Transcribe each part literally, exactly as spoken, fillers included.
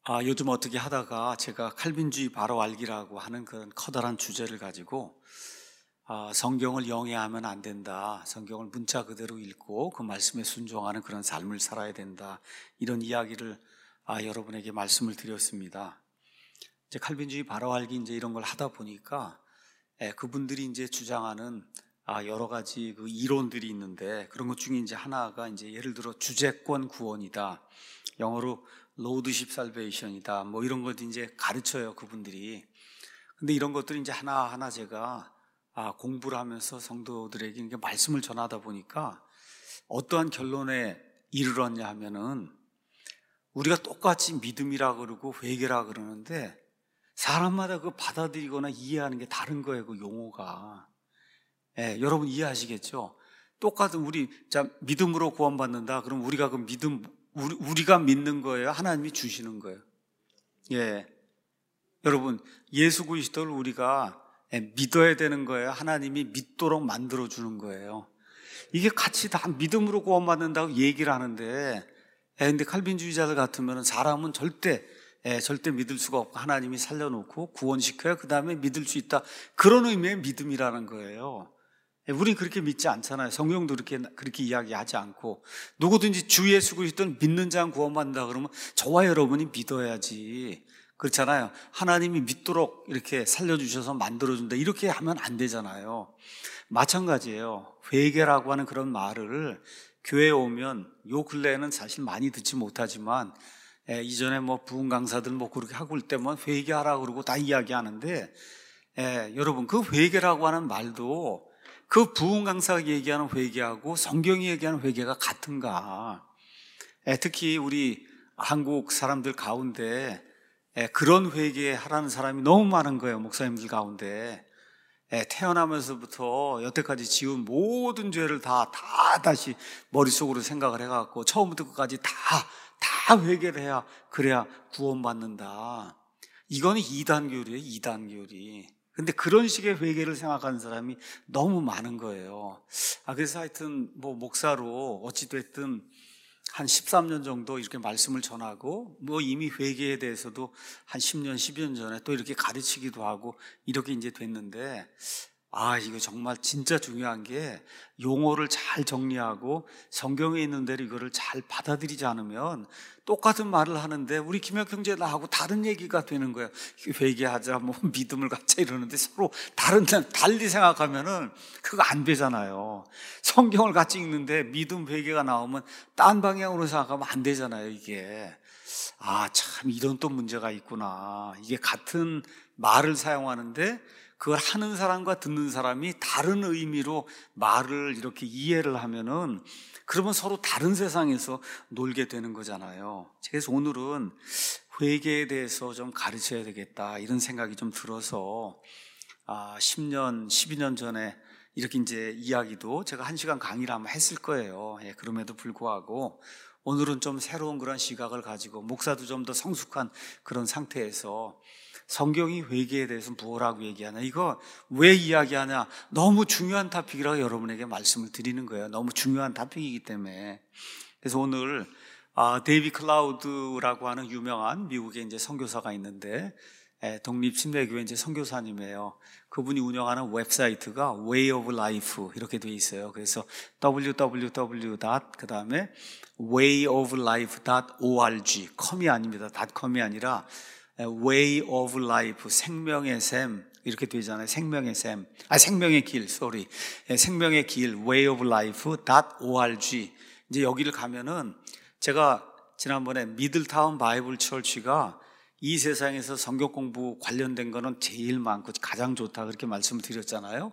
아, 요즘 어떻게 하다가 제가 칼빈주의 바로 알기라고 하는 그런 커다란 주제를 가지고 아, 성경을 영해하면 안 된다. 성경을 문자 그대로 읽고 그 말씀에 순종하는 그런 삶을 살아야 된다. 이런 이야기를 아, 여러분에게 말씀을 드렸습니다. 이제 칼빈주의 바로 알기 이제 이런 걸 하다 보니까 예, 그분들이 이제 주장하는 아, 여러 가지 그 이론들이 있는데 그런 것 중에 이제 하나가 이제 예를 들어 주재권 구원이다. 영어로 로드십 살베이션이다. 뭐 이런 것도 이제 가르쳐요, 그분들이. 근데 이런 것들이 이제 하나하나 제가 아, 공부를 하면서 성도들에게 이렇게 말씀을 전하다 보니까 어떠한 결론에 이르렀냐 하면은 우리가 똑같이 믿음이라 그러고 회개라 그러는데 사람마다 그 받아들이거나 이해하는 게 다른 거예요, 그 용어가. 예, 여러분 이해하시겠죠? 똑같은 우리 자 믿음으로 구원받는다. 그럼 우리가 그 믿음 우리, 우리가 믿는 거예요? 하나님이 주시는 거예요? 예, 여러분 예수 그리스도를 우리가 믿어야 되는 거예요? 하나님이 믿도록 만들어 주는 거예요? 이게 같이 다 믿음으로 구원받는다고 얘기를 하는데, 예, 근데 칼빈주의자들 같으면 사람은 절대 예, 절대 믿을 수가 없고 하나님이 살려놓고 구원시켜야 그 다음에 믿을 수 있다. 그런 의미의 믿음이라는 거예요. 우린 그렇게 믿지 않잖아요. 성경도 그렇게, 그렇게 이야기하지 않고 누구든지 주 예수 그리스도는 믿는 자는 구원받는다 그러면 저와 여러분이 믿어야지. 그렇잖아요. 하나님이 믿도록 이렇게 살려주셔서 만들어준다 이렇게 하면 안 되잖아요. 마찬가지예요. 회개라고 하는 그런 말을 교회에 오면 요 근래에는 사실 많이 듣지 못하지만 예, 이전에 뭐 부흥 강사들 뭐 그렇게 하고 올 때만 회개하라 그러고 다 이야기하는데 예, 여러분 그 회개라고 하는 말도 그 부흥 강사가 얘기하는 회개하고 성경이 얘기하는 회개가 같은가? 예, 특히 우리 한국 사람들 가운데 예, 그런 회개하라는 사람이 너무 많은 거예요. 목사님들 가운데. 예, 태어나면서부터 여태까지 지은 모든 죄를 다, 다 다시 머릿속으로 생각을 해갖고 처음부터 끝까지 다, 다 회개를 해야, 그래야 구원받는다. 이거는 이단교리예요, 이단교리. 근데 그런 식의 회개를 생각하는 사람이 너무 많은 거예요. 아, 그래서 하여튼 뭐 목사로 어찌됐든 한 십삼 년 정도 이렇게 말씀을 전하고 뭐 이미 회개에 대해서도 한 십 년, 십여 년 전에 또 이렇게 가르치기도 하고 이렇게 이제 됐는데 아, 이거 정말 진짜 중요한 게 용어를 잘 정리하고 성경에 있는 대로 이거를 잘 받아들이지 않으면 똑같은 말을 하는데 우리 김혁 형제 나하고 다른 얘기가 되는 거예요. 회개하자, 뭐 믿음을 갖자 이러는데 서로 다른, 달리 생각하면은 그거 안 되잖아요. 성경을 같이 읽는데 믿음, 회개가 나오면 딴 방향으로 생각하면 안 되잖아요, 이게. 아, 참, 이런 또 문제가 있구나. 이게 같은 말을 사용하는데 그걸 하는 사람과 듣는 사람이 다른 의미로 말을 이렇게 이해를 하면은 그러면 서로 다른 세상에서 놀게 되는 거잖아요. 그래서 오늘은 회개에 대해서 좀 가르쳐야 되겠다 이런 생각이 좀 들어서 아, 십 년, 십이 년 전에 이렇게 이제 이야기도 제가 한 시간 강의를 한번 했을 거예요. 예, 그럼에도 불구하고 오늘은 좀 새로운 그런 시각을 가지고 목사도 좀 더 성숙한 그런 상태에서 성경이 회개에 대해서 뭐라고 얘기하냐, 이거 왜 이야기하냐, 너무 중요한 토픽이라고 여러분에게 말씀을 드리는 거예요. 너무 중요한 토픽이기 때문에. 그래서 오늘 아, 데이비 클라우드라고 하는 유명한 미국의 이제 선교사가 있는데 독립침례교회 이제 선교사님이에요. 그분이 운영하는 웹사이트가 Way of Life 이렇게 돼 있어요. 그래서 더블유 더블유 더블유 그 다음에 웨이 오브 라이프 닷 오알지 컴이 아닙니다. 닷컴이 아니라 Way of Life, 생명의 샘 이렇게 되잖아요. 생명의 샘, 아 생명의 길, sorry, 생명의 길, Way of Life .org. 이제 여기를 가면은 제가 지난번에 미들타운 바이블 처치가 이 세상에서 성경 공부 관련된 거는 제일 많고 가장 좋다 그렇게 말씀을 드렸잖아요.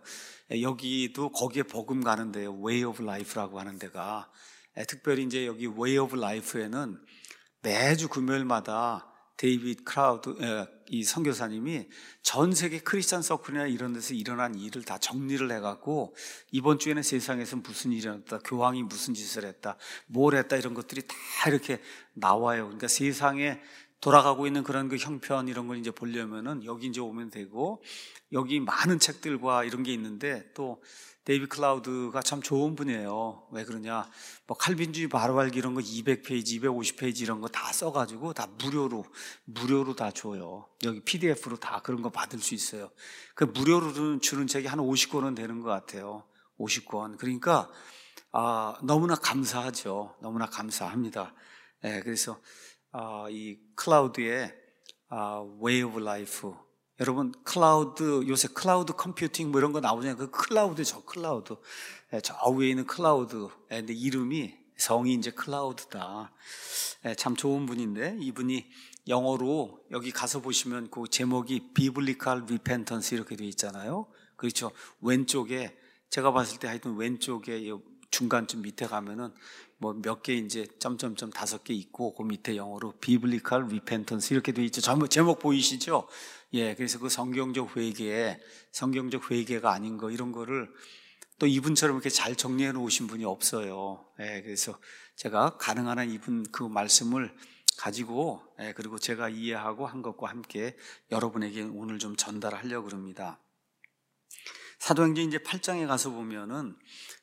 여기도 거기에 복음 가는 데요, Way of Life라고 하는 데가. 특별히 이제 여기 Way of Life에는 매주 금요일마다 데이빗 크라우드 이 선교사님이 전 세계 크리스찬 서클이나 이런 데서 일어난 일을 다 정리를 해갖고 이번 주에는 세상에서 무슨 일이 일어났다, 교황이 무슨 짓을 했다, 뭘 했다 이런 것들이 다 이렇게 나와요. 그러니까 세상에 돌아가고 있는 그런 그 형편 이런 걸 이제 보려면은 여기 이제 오면 되고, 여기 많은 책들과 이런 게 있는데 또 데이비 클라우드가 참 좋은 분이에요. 왜 그러냐, 뭐 칼빈주의 바로 알기 이런 거 이백 페이지, 이백오십 페이지 이런 거 다 써가지고 다 무료로 무료로 다 줘요. 여기 피디에프로 다 그런 거 받을 수 있어요. 그 무료로 주는 책이 한 오십 권은 되는 것 같아요. 오십 권. 그러니까 아, 너무나 감사하죠. 너무나 감사합니다. 네, 그래서 아, 이 클라우드의 아, Way of Life. 여러분, 클라우드, 요새 클라우드 컴퓨팅 뭐 이런 거 나오잖아요. 그 클라우드, 저 클라우드. 네, 저 위에 있는 클라우드. 네, 근데 이름이, 성이 이제 클라우드다. 네, 참 좋은 분인데, 이분이 영어로 여기 가서 보시면 그 제목이 Biblical Repentance 이렇게 되어 있잖아요. 그렇죠. 왼쪽에, 제가 봤을 때 하여튼 왼쪽에 중간쯤 밑에 가면은 뭐 몇 개 이제 점점점 다섯 개 있고, 그 밑에 영어로 Biblical Repentance 이렇게 되어 있죠. 제목, 제목 보이시죠? 예, 그래서 그 성경적 회개, 성경적 회개가 아닌 거 이런 거를 또 이분처럼 이렇게 잘 정리해 놓으신 분이 없어요. 예, 그래서 제가 가능한 한 이분 그 말씀을 가지고, 예, 그리고 제가 이해하고 한 것과 함께 여러분에게 오늘 좀 전달하려고 합니다. 사도행전 이제 팔 장에 가서 보면은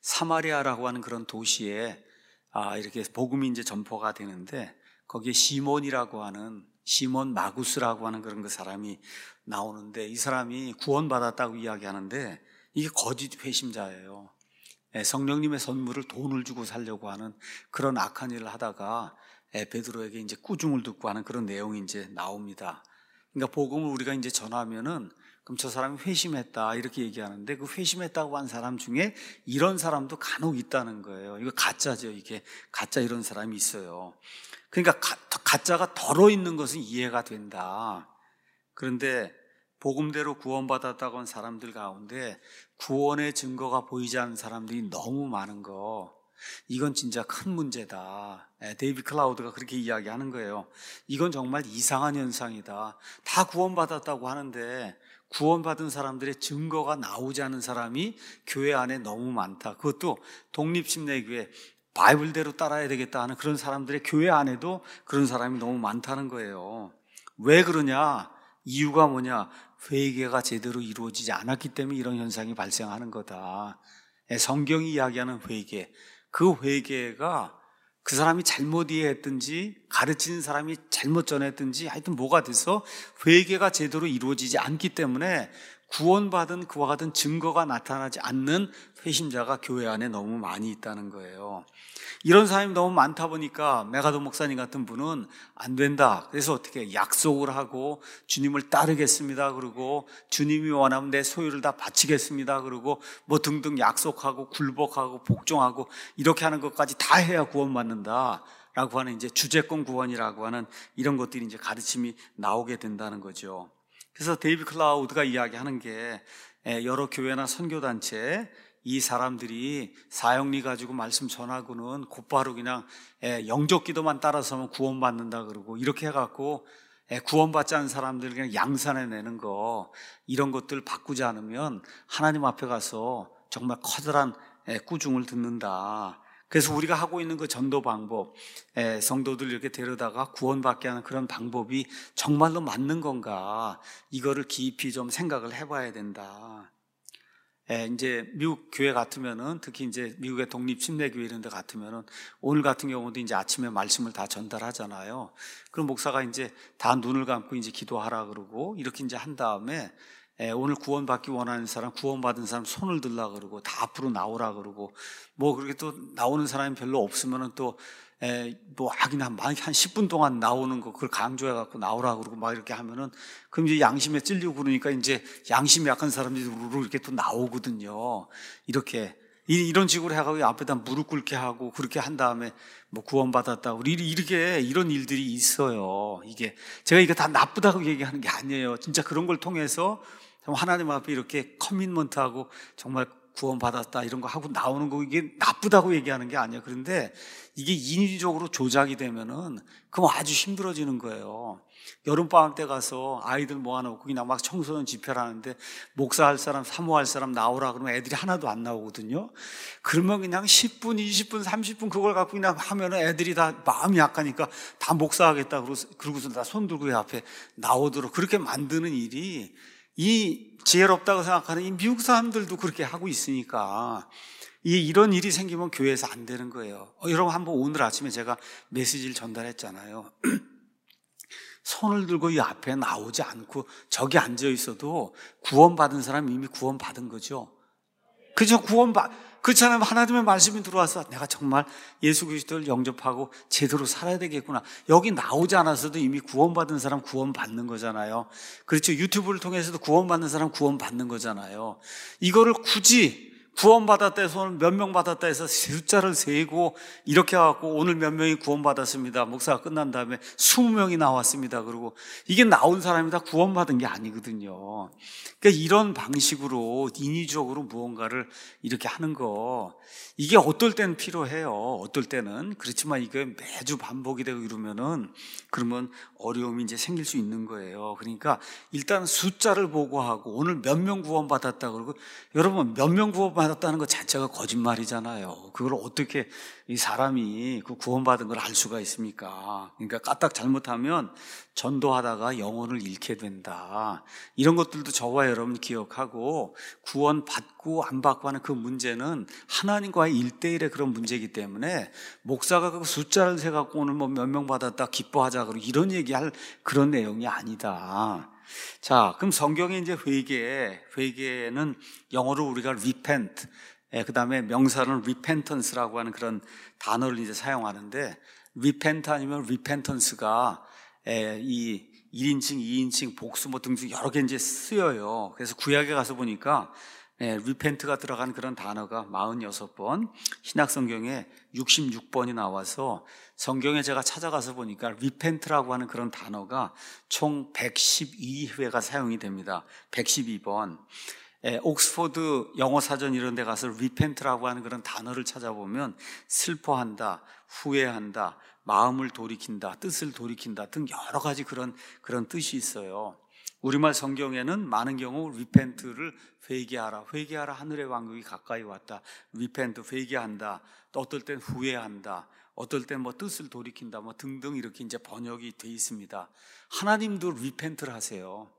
사마리아라고 하는 그런 도시에 아, 이렇게 복음이 이제 전포가 되는데, 거기에 시몬이라고 하는, 시몬 마구스라고 하는 그런 그 사람이 나오는데, 이 사람이 구원받았다고 이야기하는데 이게 거짓 회심자예요. 성령님의 선물을 돈을 주고 살려고 하는 그런 악한 일을 하다가 베드로에게 이제 꾸중을 듣고 하는 그런 내용이 이제 나옵니다. 그러니까 복음을 우리가 이제 전하면은 그럼 저 사람이 회심했다 이렇게 얘기하는데, 그 회심했다고 한 사람 중에 이런 사람도 간혹 있다는 거예요. 이거 가짜죠. 이게 가짜 이런 사람이 있어요. 그러니까 가, 가짜가 덜어 있는 것은 이해가 된다. 그런데 복음대로 구원받았다고 한 사람들 가운데 구원의 증거가 보이지 않는 사람들이 너무 많은 거, 이건 진짜 큰 문제다. 데이비 클라우드가 그렇게 이야기하는 거예요. 이건 정말 이상한 현상이다. 다 구원받았다고 하는데 구원받은 사람들의 증거가 나오지 않은 사람이 교회 안에 너무 많다. 그것도 독립침례교회 바이블대로 따라야 되겠다 하는 그런 사람들의 교회 안에도 그런 사람이 너무 많다는 거예요. 왜 그러냐? 이유가 뭐냐? 회개가 제대로 이루어지지 않았기 때문에 이런 현상이 발생하는 거다. 성경이 이야기하는 회개, 그 회개가 그 사람이 잘못 이해했든지 가르치는 사람이 잘못 전했든지 하여튼 뭐가 돼서 회개가 제대로 이루어지지 않기 때문에 구원받은 그와 같은 증거가 나타나지 않는 회심자가 교회 안에 너무 많이 있다는 거예요. 이런 사람이 너무 많다 보니까 메가도 목사님 같은 분은 안 된다. 그래서 어떻게 약속을 하고 주님을 따르겠습니다. 그러고 주님이 원하면 내 소유를 다 바치겠습니다. 그러고 뭐 등등 약속하고 굴복하고 복종하고 이렇게 하는 것까지 다 해야 구원받는다. 라고 하는 이제 주재권 구원이라고 하는 이런 것들이 이제 가르침이 나오게 된다는 거죠. 그래서 데이비 클라우드가 이야기하는 게 여러 교회나 선교단체 이 사람들이 사형리 가지고 말씀 전하고는 곧바로 그냥 영적 기도만 따라서면 구원받는다 그러고 이렇게 해갖고 구원받지 않은 사람들 그냥 양산해 내는 거, 이런 것들 바꾸지 않으면 하나님 앞에 가서 정말 커다란 꾸중을 듣는다. 그래서 우리가 하고 있는 그 전도 방법, 성도들 이렇게 데려다가 구원받게 하는 그런 방법이 정말로 맞는 건가, 이거를 깊이 좀 생각을 해봐야 된다. 이제 미국 교회 같으면은, 특히 이제 미국의 독립 침례교회 이런 데 같으면은 오늘 같은 경우도 이제 아침에 말씀을 다 전달하잖아요. 그럼 목사가 이제 다 눈을 감고 이제 기도하라 그러고 이렇게 이제 한 다음에 오늘 구원받기 원하는 사람, 구원받은 사람 손을 들라 그러고 다 앞으로 나오라 그러고, 뭐 그렇게 또 나오는 사람이 별로 없으면은 또 에, 뭐 하긴 한, 한 십 분 동안 나오는 거 그걸 강조해 갖고 나오라 그러고 막 이렇게 하면은, 그럼 이제 양심에 찔리고 그러니까 이제 양심이 약한 사람들이 우르르 이렇게 또 나오거든요. 이렇게 이, 이런 식으로 해가지고 앞에다 무릎 꿇게 하고 그렇게 한 다음에 뭐 구원받았다 우리 이렇게 이런 일들이 있어요. 이게 제가 이거 다 나쁘다고 얘기하는 게 아니에요. 진짜 그런 걸 통해서 하나님 앞에 이렇게 커미트먼트하고 정말 구원받았다 이런 거 하고 나오는 거 이게 나쁘다고 얘기하는 게 아니에요. 그런데 이게 인위적으로 조작이 되면은 그럼 아주 힘들어지는 거예요. 여름방학 때 가서 아이들 모아놓고 그냥 막 청소년 집회를 하는데 목사할 사람, 사모할 사람 나오라 그러면 애들이 하나도 안 나오거든요. 그러면 그냥 십 분, 이십 분, 삼십 분 그걸 갖고 그냥 하면은 애들이 다 마음이 약하니까 다 목사하겠다 그러고서 다 손 들고 앞에 나오도록 그렇게 만드는 일이 이 지혜롭다고 생각하는 이 미국 사람들도 그렇게 하고 있으니까 이 이런 일이 생기면 교회에서 안 되는 거예요. 어, 여러분 한번 오늘 아침에 제가 메시지를 전달했잖아요. 손을 들고 이 앞에 나오지 않고 저기 앉아 있어도 구원받은 사람 이미 구원받은 거죠. 그죠? 구원받, 그렇잖아요. 하나님의 말씀이 들어와서 내가 정말 예수 그리스도를 영접하고 제대로 살아야 되겠구나. 여기 나오지 않았어도 이미 구원받은 사람 구원받는 거잖아요. 그렇죠. 유튜브를 통해서도 구원받는 사람 구원받는 거잖아요. 이거를 굳이 구원받았다 해서 오늘 몇 명 받았다 해서 숫자를 세고 이렇게 해갖고 오늘 몇 명이 구원받았습니다. 목사가 끝난 다음에 이십 명이 나왔습니다. 그리고 이게 나온 사람이 다 구원받은 게 아니거든요. 그러니까 이런 방식으로 인위적으로 무언가를 이렇게 하는 거 이게 어떨 때는 필요해요. 어떨 때는. 그렇지만 이게 매주 반복이 되고 이러면은 그러면 어려움이 이제 생길 수 있는 거예요. 그러니까 일단 숫자를 보고 하고 오늘 몇 명 구원받았다 그러고 여러분 몇 명 구원받았다는 것 자체가 거짓말이잖아요. 그걸 어떻게 이 사람이 그 구원받은 걸 알 수가 있습니까? 그러니까 까딱 잘못하면 전도하다가 영혼을 잃게 된다. 이런 것들도 저와 여러분 기억하고 구원받고 안 받고 하는 그 문제는 하나님과의 일대일의 그런 문제이기 때문에 목사가 그 숫자를 세갖고 오늘 뭐 몇 명 받았다 기뻐하자 그러고 이런 얘기할 그런 내용이 아니다. 자, 그럼 성경에 이제 회개, 회개는 영어로 우리가 repent, 예, 그 다음에 명사는 repentance라고 하는 그런 단어를 이제 사용하는데 repent 아니면 repentance가 예, 이 일 인칭, 이 인칭, 복수 뭐 등등 여러 개 이제 쓰여요. 그래서 구약에 가서 보니까 예, repent가 들어간 그런 단어가 사십육 번, 신약성경에 육십육 번이 나와서 성경에 제가 찾아가서 보니까 repent라고 하는 그런 단어가 총 백십이 회가 사용이 됩니다. 백십이 번. 예, 옥스포드 영어사전 이런 데 가서 repent라고 하는 그런 단어를 찾아보면 슬퍼한다, 후회한다, 마음을 돌이킨다, 뜻을 돌이킨다 등 여러 가지 그런, 그런 뜻이 있어요. 우리말 성경에는 많은 경우 repent를 회개하라, 회개하라 하늘의 왕국이 가까이 왔다, repent 회개한다, 또 어떨 땐 후회한다, 어떨 땐 뭐 뜻을 돌이킨다, 뭐 등등 이렇게 이제 번역이 돼 있습니다. 하나님도 repent를 하세요.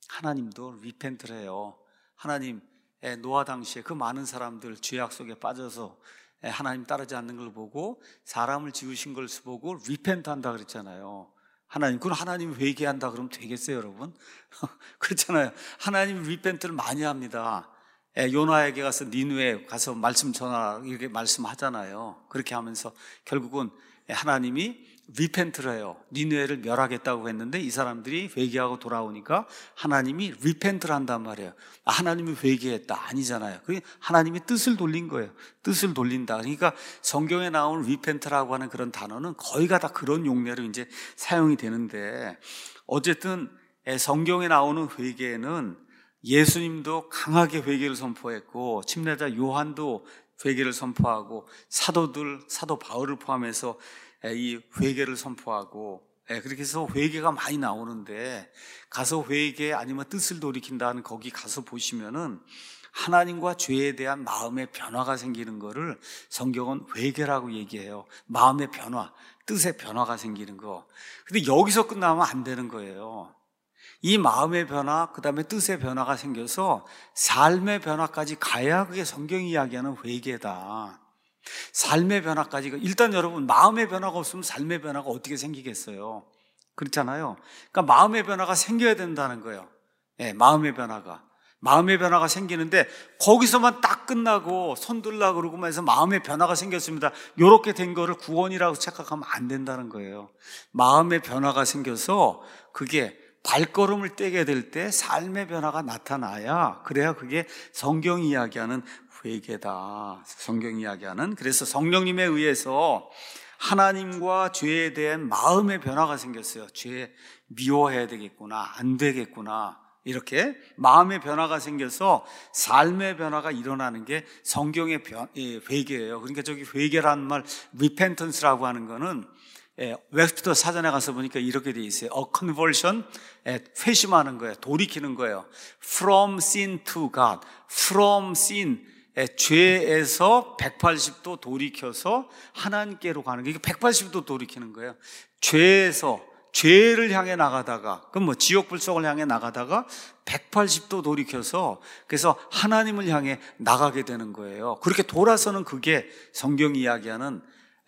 하나님도 repent를 해요. 하나님, 노아 당시에 그 많은 사람들 죄악 속에 빠져서 하나님 따르지 않는 걸 보고 사람을 지으신 걸 보고 repent 한다 그랬잖아요. 하나님, 그럼 하나님 회개한다 그러면 되겠어요, 여러분? 그렇잖아요. 하나님 repent를 많이 합니다. 요나에게 가서 니느웨 가서 말씀 전하라 이렇게 말씀하잖아요. 그렇게 하면서 결국은 하나님이 repent를 해요. 니느웨를 멸하겠다고 했는데 이 사람들이 회개하고 돌아오니까 하나님이 repent를 한단 말이에요. 아, 하나님이 회개했다 아니잖아요. 그게 하나님이 뜻을 돌린 거예요. 뜻을 돌린다. 그러니까 성경에 나온 repent라고 하는 그런 단어는 거의가 다 그런 용례로 이제 사용이 되는데 어쨌든 성경에 나오는 회개는 예수님도 강하게 회개를 선포했고 침례자 요한도 회개를 선포하고 사도들 사도 바울을 포함해서 이 회개를 선포하고 그렇게 해서 회개가 많이 나오는데 가서 회개 아니면 뜻을 돌이킨다는 거기 가서 보시면은 하나님과 죄에 대한 마음의 변화가 생기는 거를 성경은 회개라고 얘기해요. 마음의 변화, 뜻의 변화가 생기는 거. 근데 여기서 끝나면 안 되는 거예요. 이 마음의 변화, 그 다음에 뜻의 변화가 생겨서 삶의 변화까지 가야 그게 성경이 이야기하는 회개다. 삶의 변화까지. 일단 여러분 마음의 변화가 없으면 삶의 변화가 어떻게 생기겠어요? 그렇잖아요. 그러니까 마음의 변화가 생겨야 된다는 거예요. 네, 마음의 변화가 마음의 변화가 생기는데 거기서만 딱 끝나고 손 들라고 그러고만 해서 마음의 변화가 생겼습니다, 이렇게 된 거를 구원이라고 착각하면 안 된다는 거예요. 마음의 변화가 생겨서 그게 발걸음을 떼게 될 때 삶의 변화가 나타나야 그래야 그게 성경이 이야기하는 회개다. 성경이 이야기하는. 그래서 성령님에 의해서 하나님과 죄에 대한 마음의 변화가 생겼어요. 죄 미워해야 되겠구나, 안 되겠구나, 이렇게 마음의 변화가 생겨서 삶의 변화가 일어나는 게 성경의 변, 예, 회개예요. 그러니까 저기 회개라는 말, repentance라고 하는 거는 예, 웹스터 사전에 가서 보니까 이렇게 돼 있어요. A conversion, 예, 회심하는 거예요. 돌이키는 거예요. From sin to God, from sin, 예, 죄에서 백팔십 도 돌이켜서 하나님께로 가는 거예요. 이게 백팔십 도 돌이키는 거예요. 죄에서 죄를 향해 나가다가, 그럼 뭐 지옥 불속을 향해 나가다가 백팔십 도 돌이켜서 그래서 하나님을 향해 나가게 되는 거예요. 그렇게 돌아서는 그게 성경이 이야기하는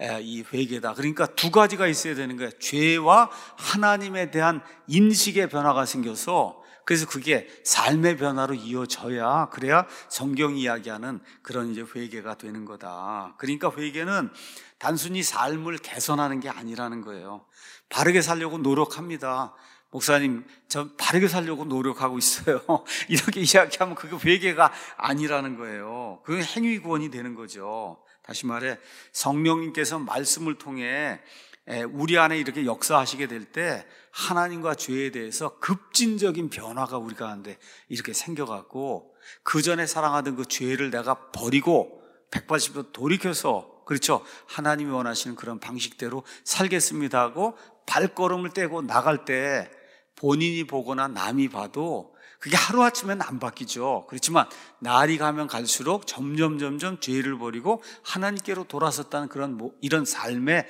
이 회개다. 그러니까 두 가지가 있어야 되는 거예요. 죄와 하나님에 대한 인식의 변화가 생겨서 그래서 그게 삶의 변화로 이어져야, 그래야 성경이 이야기하는 그런 이제 회개가 되는 거다. 그러니까 회개는 단순히 삶을 개선하는 게 아니라는 거예요. 바르게 살려고 노력합니다. 목사님, 저 바르게 살려고 노력하고 있어요. 이렇게 이야기하면 그게 회개가 아니라는 거예요. 그게 행위 구원이 되는 거죠. 다시 말해 성령님께서 말씀을 통해 우리 안에 이렇게 역사하시게 될 때 하나님과 죄에 대해서 급진적인 변화가 우리 가운데 이렇게 생겨갖고 그 전에 사랑하던 그 죄를 내가 버리고 백팔십 도 돌이켜서, 그렇죠, 하나님이 원하시는 그런 방식대로 살겠습니다 하고 발걸음을 떼고 나갈 때 본인이 보거나 남이 봐도 그게 하루아침에는 안 바뀌죠. 그렇지만 날이 가면 갈수록 점점 점점 죄를 버리고 하나님께로 돌아섰다는 그런 뭐 이런 삶의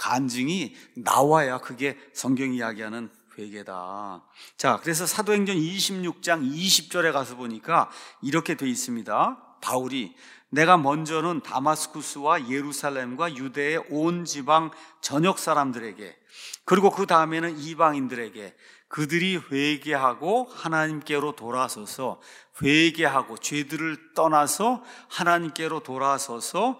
간증이 나와야 그게 성경이 이야기하는 회개다. 자, 그래서 사도행전 이십육 장 이십 절에 가서 보니까 이렇게 돼 있습니다. 바울이 내가 먼저는 다마스쿠스와 예루살렘과 유대의 온 지방 전역 사람들에게, 그리고 그 다음에는 이방인들에게 그들이 회개하고 하나님께로 돌아서서, 회개하고 죄들을 떠나서 하나님께로 돌아서서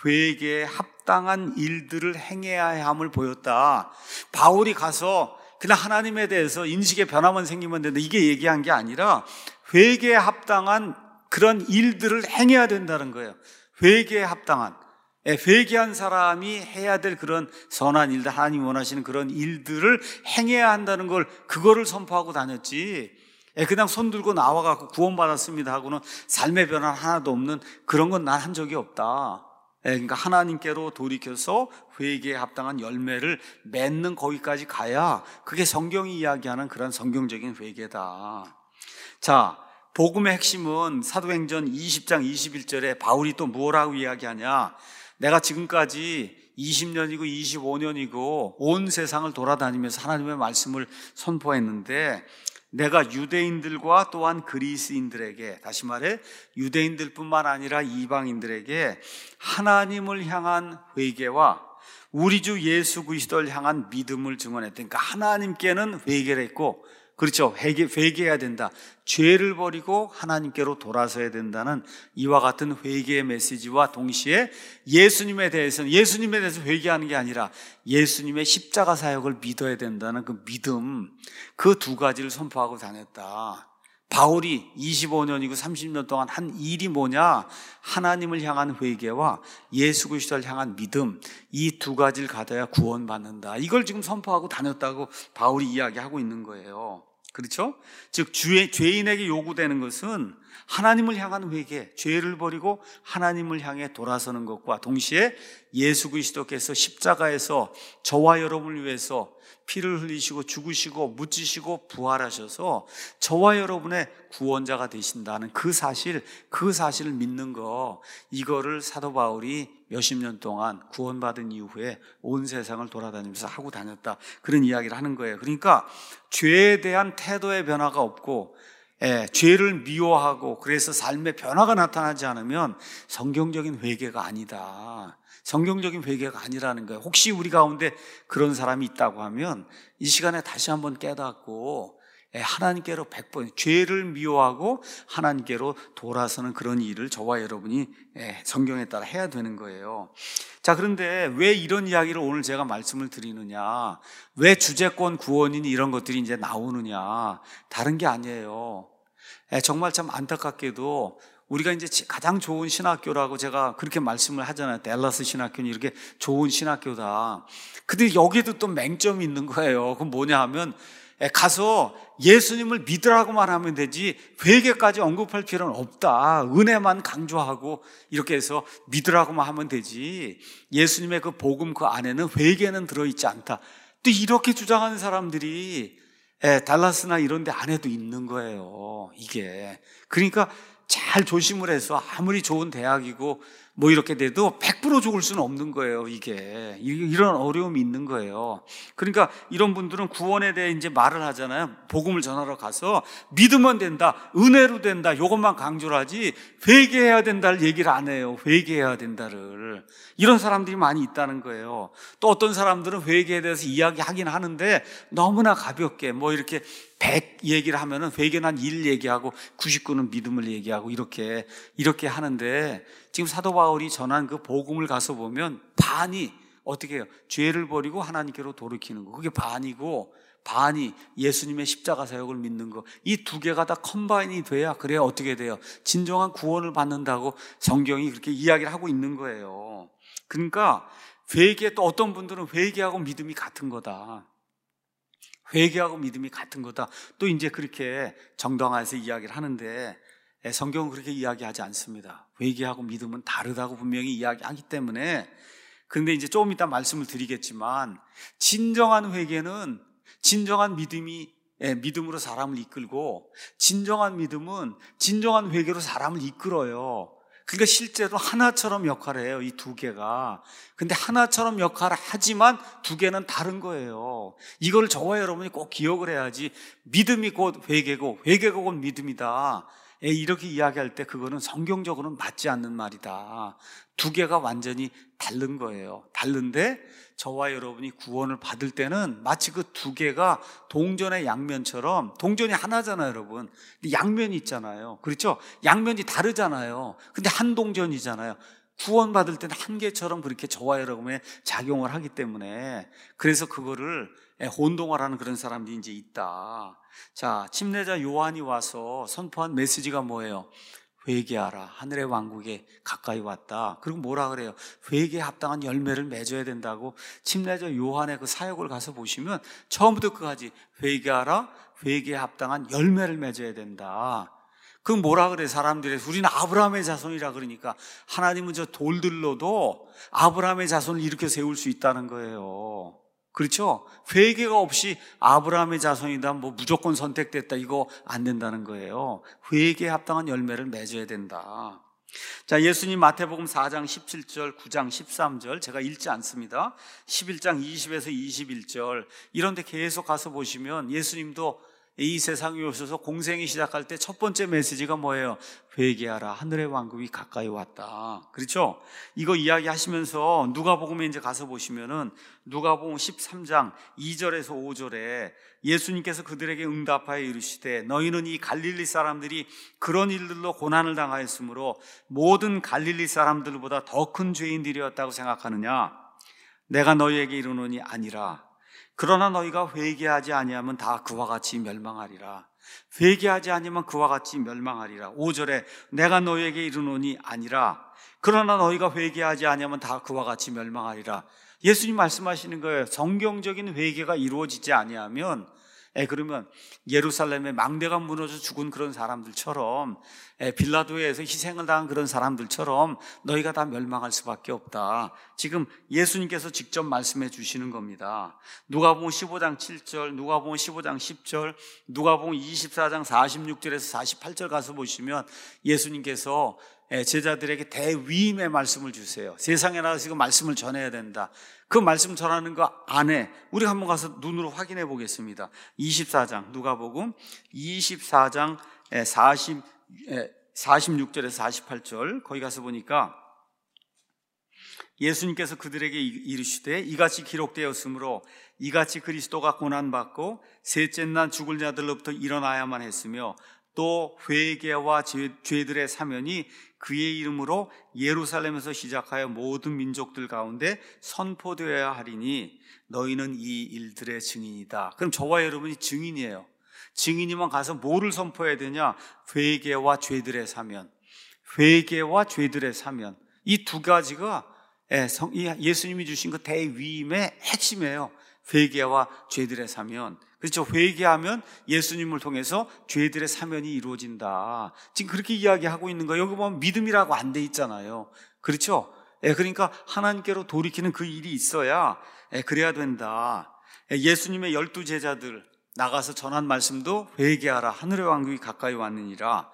회개에 합당한 일들을 행해야 함을 보였다. 바울이 가서 그냥 하나님에 대해서 인식의 변화만 생기면 된다, 이게 얘기한 게 아니라 회개에 합당한 그런 일들을 행해야 된다는 거예요. 회개에 합당한, 회개한 사람이 해야 될 그런 선한 일들, 하나님이 원하시는 그런 일들을 행해야 한다는 걸, 그거를 선포하고 다녔지, 그냥 손 들고 나와갖고 구원받았습니다 하고는 삶의 변화 하나도 없는 그런 건 난 한 적이 없다. 그러니까 하나님께로 돌이켜서 회개에 합당한 열매를 맺는 거기까지 가야 그게 성경이 이야기하는 그런 성경적인 회개다. 자, 복음의 핵심은 사도행전 이십 장 이십일 절에 바울이 또 뭐라고 이야기하냐, 내가 지금까지 이십 년이고 이십오 년이고 온 세상을 돌아다니면서 하나님의 말씀을 선포했는데 내가 유대인들과 또한 그리스인들에게, 다시 말해 유대인들뿐만 아니라 이방인들에게 하나님을 향한 회개와 우리 주 예수 그리스도를 향한 믿음을 증언했다. 그러니까 하나님께는 회개를 했고, 그렇죠, 회개, 회개해야 된다. 죄를 버리고 하나님께로 돌아서야 된다는 이와 같은 회개의 메시지와 동시에 예수님에 대해서는, 예수님에 대해서 회개하는 게 아니라 예수님의 십자가 사역을 믿어야 된다는 그 믿음, 그 두 가지를 선포하고 다녔다. 바울이 이십오 년이고 삼십 년 동안 한 일이 뭐냐, 하나님을 향한 회개와 예수 그리스도를 향한 믿음, 이 두 가지를 가져야 구원받는다. 이걸 지금 선포하고 다녔다고 바울이 이야기하고 있는 거예요. 그렇죠? 즉 죄, 죄인에게 요구되는 것은 하나님을 향한 회개, 죄를 버리고 하나님을 향해 돌아서는 것과 동시에 예수 그리스도께서 십자가에서 저와 여러분을 위해서 피를 흘리시고 죽으시고 묻히시고 부활하셔서 저와 여러분의 구원자가 되신다는 그 사실, 그 사실을 믿는 거, 이거를 사도 바울이 몇십 년 동안 구원받은 이후에 온 세상을 돌아다니면서 하고 다녔다, 그런 이야기를 하는 거예요. 그러니까 죄에 대한 태도의 변화가 없고, 예, 죄를 미워하고 그래서 삶의 변화가 나타나지 않으면 성경적인 회개가 아니다. 성경적인 회개가 아니라는 거예요. 혹시 우리 가운데 그런 사람이 있다고 하면 이 시간에 다시 한번 깨닫고 하나님께로 백 번 죄를 미워하고 하나님께로 돌아서는 그런 일을 저와 여러분이 성경에 따라 해야 되는 거예요. 자, 그런데 왜 이런 이야기를 오늘 제가 말씀을 드리느냐, 왜 주제권 구원인 이런 것들이 이제 나오느냐, 다른 게 아니에요. 정말 참 안타깝게도 우리가 이제 가장 좋은 신학교라고 제가 그렇게 말씀을 하잖아요. 댈러스 신학교는 이렇게 좋은 신학교다. 근데 여기에도 또 맹점이 있는 거예요. 그건 뭐냐 하면 가서 예수님을 믿으라고만 하면 되지 회개까지 언급할 필요는 없다. 은혜만 강조하고 이렇게 해서 믿으라고만 하면 되지 예수님의 그 복음 그 안에는 회개는 들어있지 않다. 또 이렇게 주장하는 사람들이 달라스나 이런 데 안에도 있는 거예요. 이게 그러니까 잘 조심을 해서 아무리 좋은 대학이고 뭐 이렇게 돼도 백 퍼센트 죽을 수는 없는 거예요. 이게 이런 어려움이 있는 거예요. 그러니까 이런 분들은 구원에 대해 이제 말을 하잖아요. 복음을 전하러 가서 믿으면 된다, 은혜로 된다, 이것만 강조를 하지 회개해야 된다를 얘기를 안 해요. 회개해야 된다를. 이런 사람들이 많이 있다는 거예요. 또 어떤 사람들은 회개에 대해서 이야기하긴 하는데 너무나 가볍게 뭐 이렇게 백 얘기를 하면은 회개는 한 일 얘기하고 구십구는 믿음을 얘기하고 이렇게 이렇게 하는데 지금 사도 바울이 전한 그 복음을 가서 보면 반이 어떻게 해요? 죄를 버리고 하나님께로 돌이키는 거. 그게 반이고 반이 예수님의 십자가 사역을 믿는 거. 이 두 개가 다 컴바인이 돼야 그래야 어떻게 돼요? 진정한 구원을 받는다고 성경이 그렇게 이야기를 하고 있는 거예요. 그러니까 회개, 또 어떤 분들은 회개하고 믿음이 같은 거다. 회개하고 믿음이 같은 거다. 또 이제 그렇게 정당화해서 이야기를 하는데 성경은 그렇게 이야기하지 않습니다. 회개하고 믿음은 다르다고 분명히 이야기하기 때문에. 그런데 이제 조금 이따 말씀을 드리겠지만 진정한 회개는 진정한 믿음이 믿음으로 사람을 이끌고 진정한 믿음은 진정한 회개로 사람을 이끌어요. 그러니까 실제로 하나처럼 역할을 해요. 이 두 개가. 근데 하나처럼 역할을 하지만 두 개는 다른 거예요. 이걸 저와 여러분이 꼭 기억을 해야지 믿음이 곧 회개고 회개가 곧 믿음이다. 이렇게 이야기할 때 그거는 성경적으로는 맞지 않는 말이다. 두 개가 완전히 다른 거예요. 다른데 저와 여러분이 구원을 받을 때는 마치 그 두 개가 동전의 양면처럼, 동전이 하나잖아요, 여러분. 근데 양면이 있잖아요. 그렇죠? 양면이 다르잖아요. 근데 한 동전이잖아요. 구원 받을 때는 한 개처럼 그렇게 저와 여러분의 작용을 하기 때문에 그래서 그거를 혼동하라는 그런 사람들이 이제 있다. 자, 침례자 요한이 와서 선포한 메시지가 뭐예요? 회개하라, 하늘의 왕국에 가까이 왔다. 그리고 뭐라 그래요? 회개에 합당한 열매를 맺어야 된다고. 침례자 요한의 그 사역을 가서 보시면 처음부터 끝까지 회개하라, 회개에 합당한 열매를 맺어야 된다. 그 뭐라 그래? 사람들이 우리는 아브라함의 자손이라 그러니까 하나님은 저 돌들로도 아브라함의 자손을 일으켜 세울 수 있다는 거예요. 그렇죠? 회개가 없이 아브라함의 자손이다, 뭐 무조건 선택됐다, 이거 안 된다는 거예요. 회개에 합당한 열매를 맺어야 된다. 자, 예수님 마태복음 사 장 십칠 절, 구 장 십삼 절 제가 읽지 않습니다. 십일 장 이십에서 이십일 절 이런 데 계속 가서 보시면 예수님도 이 세상에 오셔서 공생이 시작할 때 첫 번째 메시지가 뭐예요? 회개하라, 하늘의 왕국이 가까이 왔다. 그렇죠? 이거 이야기하시면서 누가복음에 이제 가서 보시면은 누가복음 십삼 장 이 절에서 오 절에 예수님께서 그들에게 응답하여 이르시되 너희는 이 갈릴리 사람들이 그런 일들로 고난을 당하였으므로 모든 갈릴리 사람들보다 더 큰 죄인들이었다고 생각하느냐? 내가 너희에게 이르노니 아니라. 그러나 너희가 회개하지 아니하면 다 그와 같이 멸망하리라. 회개하지 아니하면 그와 같이 멸망하리라. 오 절에 내가 너희에게 이르노니 아니라. 그러나 너희가 회개하지 아니하면 다 그와 같이 멸망하리라. 예수님 말씀하시는 거예요. 성경적인 회개가 이루어지지 아니하면 에, 그러면 예루살렘의 망대가 무너져 죽은 그런 사람들처럼, 에, 빌라도에서 희생을 당한 그런 사람들처럼 너희가 다 멸망할 수밖에 없다. 지금 예수님께서 직접 말씀해 주시는 겁니다. 누가복음 십오 장 칠 절, 누가복음 십오 장 십 절, 누가복음 이십사 장 사십육 절에서 사십팔 절 가서 보시면 예수님께서 제자들에게 대위임의 말씀을 주세요. 세상에 나가서 이거 말씀을 전해야 된다. 그 말씀 전하는 거 안에 우리 한번 가서 눈으로 확인해 보겠습니다. 이십사 장, 누가복음 이십사 장 사십, 사십육 절에서 사십팔 절 거기 가서 보니까 예수님께서 그들에게 이르시되 이같이 기록되었으므로 이같이 그리스도가 고난받고 셋째 날 죽을 자들로부터 일어나야만 했으며 또 회개와 죄들의 사면이 그의 이름으로 예루살렘에서 시작하여 모든 민족들 가운데 선포되어야 하리니 너희는 이 일들의 증인이다. 그럼 저와 여러분이 증인이에요. 증인이면 가서 뭐를 선포해야 되냐? 회개와 죄들의 사면. 회개와 죄들의 사면. 이 두 가지가 예수님이 주신 그 대위임의 핵심이에요. 회개와 죄들의 사면. 그렇죠. 회개하면 예수님을 통해서 죄들의 사면이 이루어진다. 지금 그렇게 이야기하고 있는 거예요. 여기 보면 믿음이라고 안 돼 있잖아요. 그렇죠. 예, 그러니까 하나님께로 돌이키는 그 일이 있어야 예, 그래야 된다. 예, 예수님의 열두 제자들 나가서 전한 말씀도 회개하라. 하늘의 왕국이 가까이 왔느니라.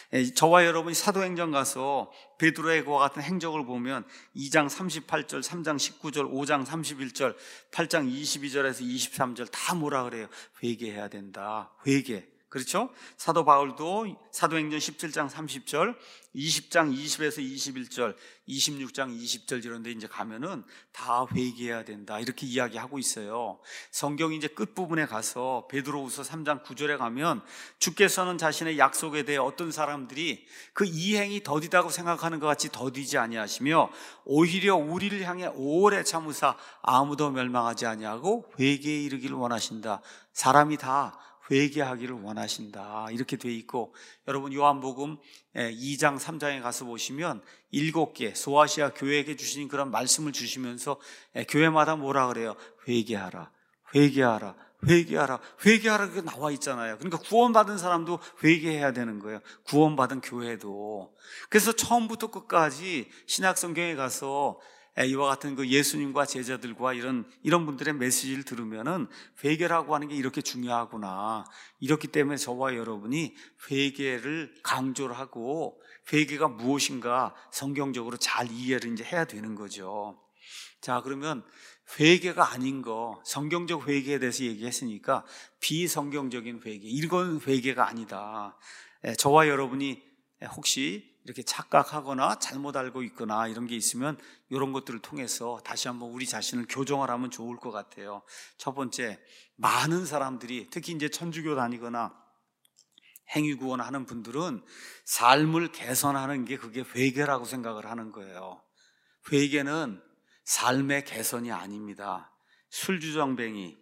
저와 여러분이 사도행전 가서 베드로의 그와 같은 행적을 보면 이 장 삼십팔 절, 삼 장 십구 절, 오 장 삼십일 절, 팔 장 이십이 절에서 이십삼 절 다 뭐라 그래요? 회개해야 된다. 회개. 그렇죠? 사도 바울도 사도행전 십칠 장 삼십 절, 이십 장 이십에서 이십일 절, 이십육 장 이십 절 이런 데 이제 가면은 다 회개해야 된다. 이렇게 이야기하고 있어요. 성경이 이제 끝부분에 가서 베드로후서 삼 장 구 절에 가면 주께서는 자신의 약속에 대해 어떤 사람들이 그 이행이 더디다고 생각하는 것 같이 더디지 아니하시며 오히려 우리를 향해 오래 참으사 아무도 멸망하지 아니하고 회개에 이르기를 원하신다. 사람이 다 회개하기를 원하신다. 이렇게 돼 있고, 여러분 요한복음 이 장 삼 장에 가서 보시면 일곱 개 소아시아 교회에게 주신 그런 말씀을 주시면서 교회마다 뭐라 그래요? 회개하라, 회개하라, 회개하라, 회개하라. 그게 나와 있잖아요. 그러니까 구원받은 사람도 회개해야 되는 거예요. 구원받은 교회도. 그래서 처음부터 끝까지 신약성경에 가서 이와 같은 그 예수님과 제자들과 이런 이런 분들의 메시지를 들으면은 회개라고 하는 게 이렇게 중요하구나. 이렇기 때문에 저와 여러분이 회개를 강조를 하고 회개가 무엇인가 성경적으로 잘 이해를 이제 해야 되는 거죠. 자, 그러면 회개가 아닌 거, 성경적 회개에 대해서 얘기했으니까 비성경적인 회개, 이건 회개가 아니다. 저와 여러분이 혹시 이렇게 착각하거나 잘못 알고 있거나 이런 게 있으면 이런 것들을 통해서 다시 한번 우리 자신을 교정을 하면 좋을 것 같아요. 첫 번째, 많은 사람들이 특히 이제 천주교 다니거나 행위구원 하는 분들은 삶을 개선하는 게 그게 회개라고 생각을 하는 거예요. 회개는 삶의 개선이 아닙니다. 술주정뱅이,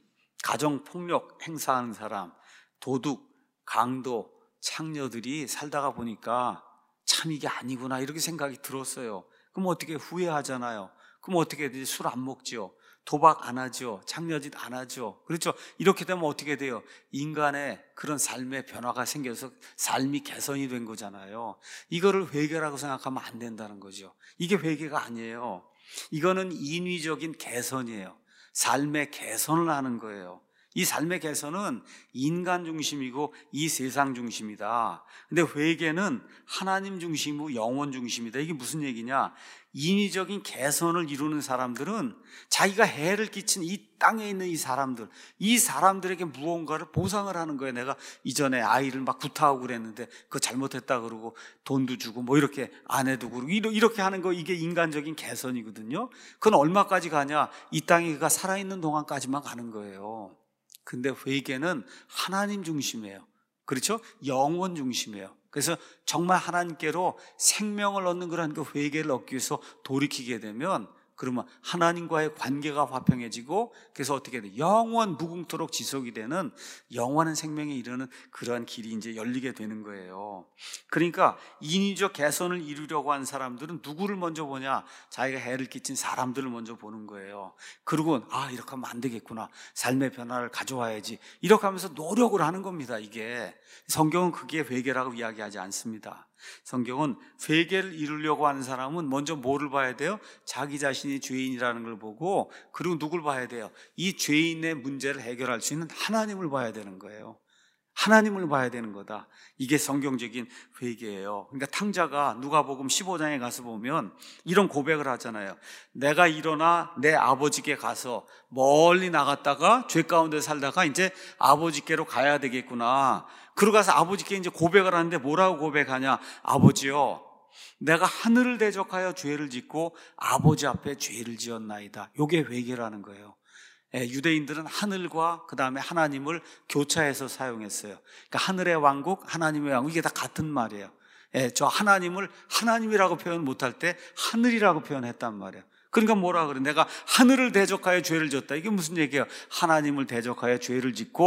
가정폭력 행사하는 사람, 도둑, 강도, 창녀들이 살다가 보니까 참 이게 아니구나 이렇게 생각이 들었어요. 그럼 어떻게 후회하잖아요. 그럼 어떻게 해야 되지? 술 안 먹죠. 도박 안 하죠. 창녀짓 안 하죠. 그렇죠? 이렇게 되면 어떻게 돼요? 인간의 그런 삶의 변화가 생겨서 삶이 개선이 된 거잖아요. 이거를 회개라고 생각하면 안 된다는 거죠. 이게 회개가 아니에요. 이거는 인위적인 개선이에요. 삶의 개선을 하는 거예요. 이 삶의 개선은 인간 중심이고 이 세상 중심이다. 근데 회개는 하나님 중심이고 영원 중심이다. 이게 무슨 얘기냐? 인위적인 개선을 이루는 사람들은 자기가 해를 끼친 이 땅에 있는 이 사람들, 이 사람들에게 무언가를 보상을 하는 거예요. 내가 이전에 아이를 막 구타하고 그랬는데 그거 잘못했다 그러고 돈도 주고 뭐 이렇게 아내도 그러고 이렇게 하는 거, 이게 인간적인 개선이거든요. 그건 얼마까지 가냐? 이 땅에 그가 살아있는 동안까지만 가는 거예요. 근데 회개는 하나님 중심이에요. 그렇죠? 영원 중심이에요. 그래서 정말 하나님께로 생명을 얻는 그런 그 회개를 얻기 위해서 돌이키게 되면 그러면 하나님과의 관계가 화평해지고 그래서 어떻게 돼? 영원 무궁토록 지속이 되는 영원한 생명에 이르는 그러한 길이 이제 열리게 되는 거예요. 그러니까 인위적 개선을 이루려고 하는 사람들은 누구를 먼저 보냐? 자기가 해를 끼친 사람들을 먼저 보는 거예요. 그리고 아, 이렇게 하면 안 되겠구나. 삶의 변화를 가져와야지. 이렇게 하면서 노력을 하는 겁니다. 이게 성경은 그게 회개라고 이야기하지 않습니다. 성경은 회개를 이루려고 하는 사람은 먼저 뭐를 봐야 돼요? 자기 자신이 죄인이라는 걸 보고, 그리고 누굴 봐야 돼요? 이 죄인의 문제를 해결할 수 있는 하나님을 봐야 되는 거예요. 하나님을 봐야 되는 거다. 이게 성경적인 회개예요. 그러니까 탕자가 누가복음 십오 장에 가서 보면 이런 고백을 하잖아요. 내가 일어나 내 아버지께 가서 멀리 나갔다가 죄 가운데 살다가 이제 아버지께로 가야 되겠구나. 그러고 가서 아버지께 이제 고백을 하는데 뭐라고 고백하냐? 아버지요, 내가 하늘을 대적하여 죄를 짓고 아버지 앞에 죄를 지었나이다. 이게 회개라는 거예요. 예, 유대인들은 하늘과 그 다음에 하나님을 교차해서 사용했어요. 그러니까 하늘의 왕국, 하나님의 왕국, 이게 다 같은 말이에요. 예, 저 하나님을 하나님이라고 표현 못할 때 하늘이라고 표현했단 말이에요. 그러니까 뭐라 그래? 내가 하늘을 대적하여 죄를 졌다. 이게 무슨 얘기예요? 하나님을 대적하여 죄를 짓고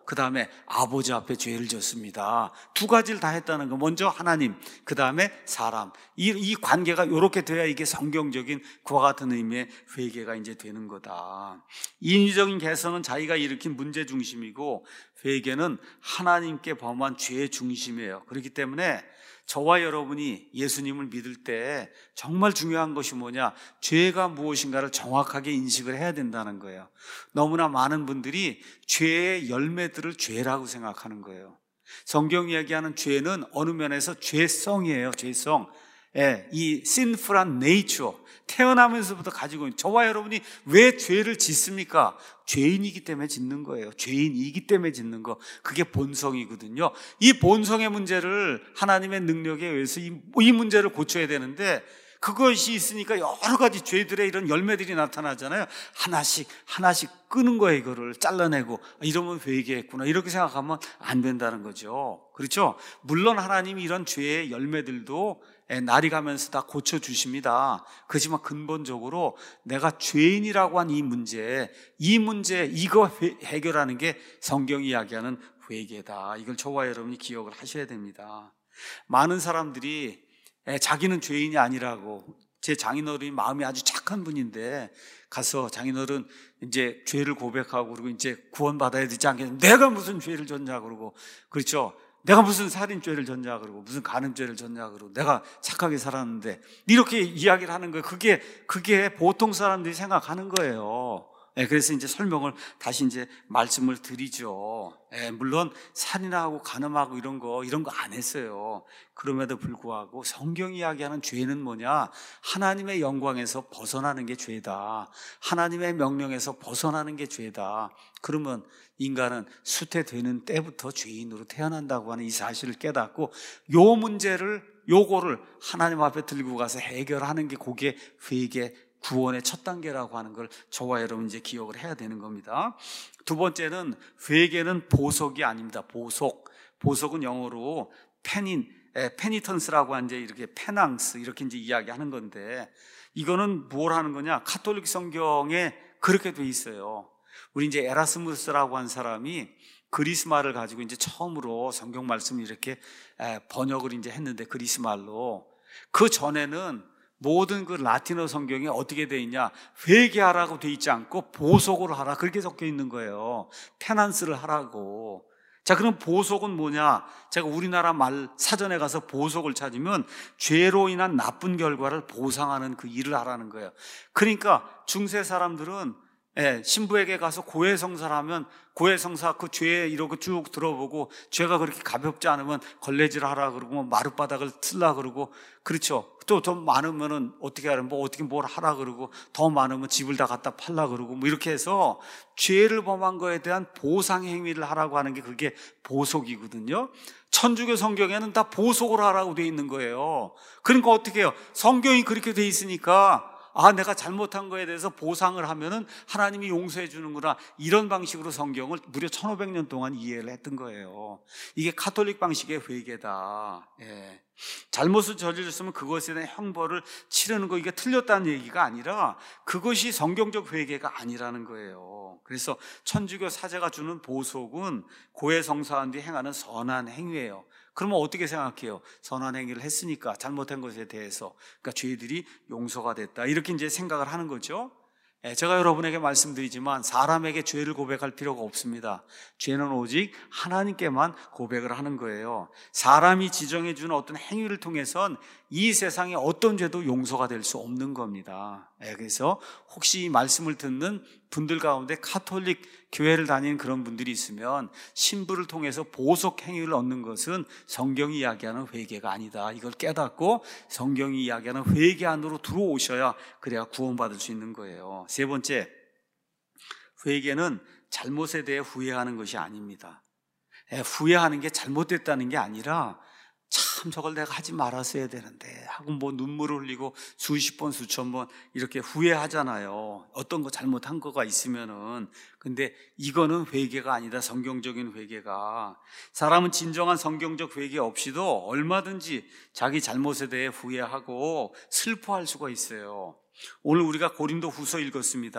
그 다음에 아버지 앞에 죄를 졌습니다. 두 가지를 다 했다는 거. 먼저 하나님, 그 다음에 사람. 이, 이 관계가 이렇게 돼야 이게 성경적인 그와 같은 의미의 회개가 이제 되는 거다. 인위적인 개선은 자기가 일으킨 문제 중심이고, 회개는 하나님께 범한 죄 중심이에요. 그렇기 때문에 저와 여러분이 예수님을 믿을 때 정말 중요한 것이 뭐냐? 죄가 무엇인가를 정확하게 인식을 해야 된다는 거예요. 너무나 많은 분들이 죄의 열매들을 죄라고 생각하는 거예요. 성경 이야기하는 죄는 어느 면에서 죄성이에요. 죄성. 예, 이 sinful한 nature, 태어나면서부터 가지고 있는, 저와 여러분이 왜 죄를 짓습니까? 죄인이기 때문에 짓는 거예요. 죄인이기 때문에 짓는 거. 그게 본성이거든요. 이 본성의 문제를 하나님의 능력에 의해서 이, 이 문제를 고쳐야 되는데, 그것이 있으니까 여러 가지 죄들의 이런 열매들이 나타나잖아요. 하나씩 하나씩 끄는 거예요. 이거를 잘라내고, 이러면 회개했구나, 이렇게 생각하면 안 된다는 거죠. 그렇죠? 물론 하나님이 이런 죄의 열매들도 날이 가면서 다 고쳐주십니다. 그렇지만 근본적으로 내가 죄인이라고 한 이 문제, 이 문제, 이거 해결하는 게 성경이 이야기하는 회개다. 이걸 저와 여러분이 기억을 하셔야 됩니다. 많은 사람들이 자기는 죄인이 아니라고, 제 장인어른이 마음이 아주 착한 분인데 가서 장인어른 이제 죄를 고백하고 그러고 이제 구원받아야 되지 않겠냐, 내가 무슨 죄를 졌냐 그러고, 그렇죠? 내가 무슨 살인죄를 졌냐 그러고, 무슨 간음죄를 졌냐 그러고, 내가 착하게 살았는데, 이렇게 이야기를 하는 거예요. 그게 그게 보통 사람들이 생각하는 거예요. 예, 그래서 이제 설명을 다시 이제 말씀을 드리죠. 예, 물론 살인하고 간음하고 이런 거 이런 거 안 했어요. 그럼에도 불구하고 성경이 이야기하는 죄는 뭐냐? 하나님의 영광에서 벗어나는 게 죄다. 하나님의 명령에서 벗어나는 게 죄다. 그러면 인간은 수태되는 때부터 죄인으로 태어난다고 하는 이 사실을 깨닫고, 요 문제를, 요거를 하나님 앞에 들고 가서 해결하는 게 그게 회개, 구원의 첫 단계라고 하는 걸 저와 여러분 이제 기억을 해야 되는 겁니다. 두 번째는, 회개는 보석이 아닙니다. 보석. 보석은 영어로 페닌, 페니턴스라고 하는 이제 이렇게 페낭스, 이렇게 이제 이야기하는 건데, 이거는 뭘 하는 거냐? 가톨릭 성경에 그렇게 돼 있어요. 우리 이제 에라스무스라고 한 사람이 그리스 말을 가지고 이제 처음으로 성경 말씀을 이렇게 번역을 이제 했는데, 그리스 말로. 그 전에는 모든 그 라틴어 성경에 어떻게 돼 있냐? 회개하라고 돼 있지 않고 보석을 하라, 그렇게 적혀 있는 거예요. 페난스를 하라고. 자, 그럼 보석은 뭐냐? 제가 우리나라 말 사전에 가서 보석을 찾으면 죄로 인한 나쁜 결과를 보상하는 그 일을 하라는 거예요. 그러니까 중세 사람들은 예, 신부에게 가서 고해성사를 하면 고해성사 그 죄 이러고 쭉 들어보고, 죄가 그렇게 가볍지 않으면 걸레질 하라 그러고, 뭐 마룻바닥을 틀라 그러고, 그렇죠? 또 더 많으면은 어떻게 하면 뭐 어떻게 뭘 하라 그러고, 더 많으면 집을 다 갖다 팔라 그러고, 뭐 이렇게 해서 죄를 범한 거에 대한 보상 행위를 하라고 하는 게 그게 보석이거든요. 천주교 성경에는 다 보석을 하라고 돼 있는 거예요. 그러니까 어떻게 해요? 성경이 그렇게 돼 있으니까, 아, 내가 잘못한 거에 대해서 보상을 하면은 하나님이 용서해 주는구나, 이런 방식으로 성경을 무려 천오백 년 동안 이해를 했던 거예요. 이게 가톨릭 방식의 회개다. 예. 잘못을 저질렀으면 그것에 대한 형벌을 치르는 거, 이게 틀렸다는 얘기가 아니라 그것이 성경적 회개가 아니라는 거예요. 그래서 천주교 사제가 주는 보석은 고해성사한 뒤 행하는 선한 행위예요. 그러면 어떻게 생각해요? 선한 행위를 했으니까, 잘못한 것에 대해서, 그러니까 죄들이 용서가 됐다, 이렇게 이제 생각을 하는 거죠. 제가 여러분에게 말씀드리지만 사람에게 죄를 고백할 필요가 없습니다. 죄는 오직 하나님께만 고백을 하는 거예요. 사람이 지정해 주는 어떤 행위를 통해선 이 세상에 어떤 죄도 용서가 될 수 없는 겁니다. 그래서 혹시 이 말씀을 듣는 분들 가운데 가톨릭 교회를 다니는 그런 분들이 있으면, 신부를 통해서 보석 행위를 얻는 것은 성경이 이야기하는 회개가 아니다, 이걸 깨닫고 성경이 이야기하는 회개 안으로 들어오셔야 그래야 구원받을 수 있는 거예요. 세 번째, 회개는 잘못에 대해 후회하는 것이 아닙니다. 후회하는 게 잘못됐다는 게 아니라, 참 저걸 내가 하지 말았어야 되는데 하고 뭐 눈물을 흘리고 수십 번 수천 번 이렇게 후회하잖아요. 어떤 거 잘못한 거가 있으면은. 근데 이거는 회개가 아니다. 성경적인 회개가, 사람은 진정한 성경적 회개 없이도 얼마든지 자기 잘못에 대해 후회하고 슬퍼할 수가 있어요. 오늘 우리가 고린도 후서 읽었습니다.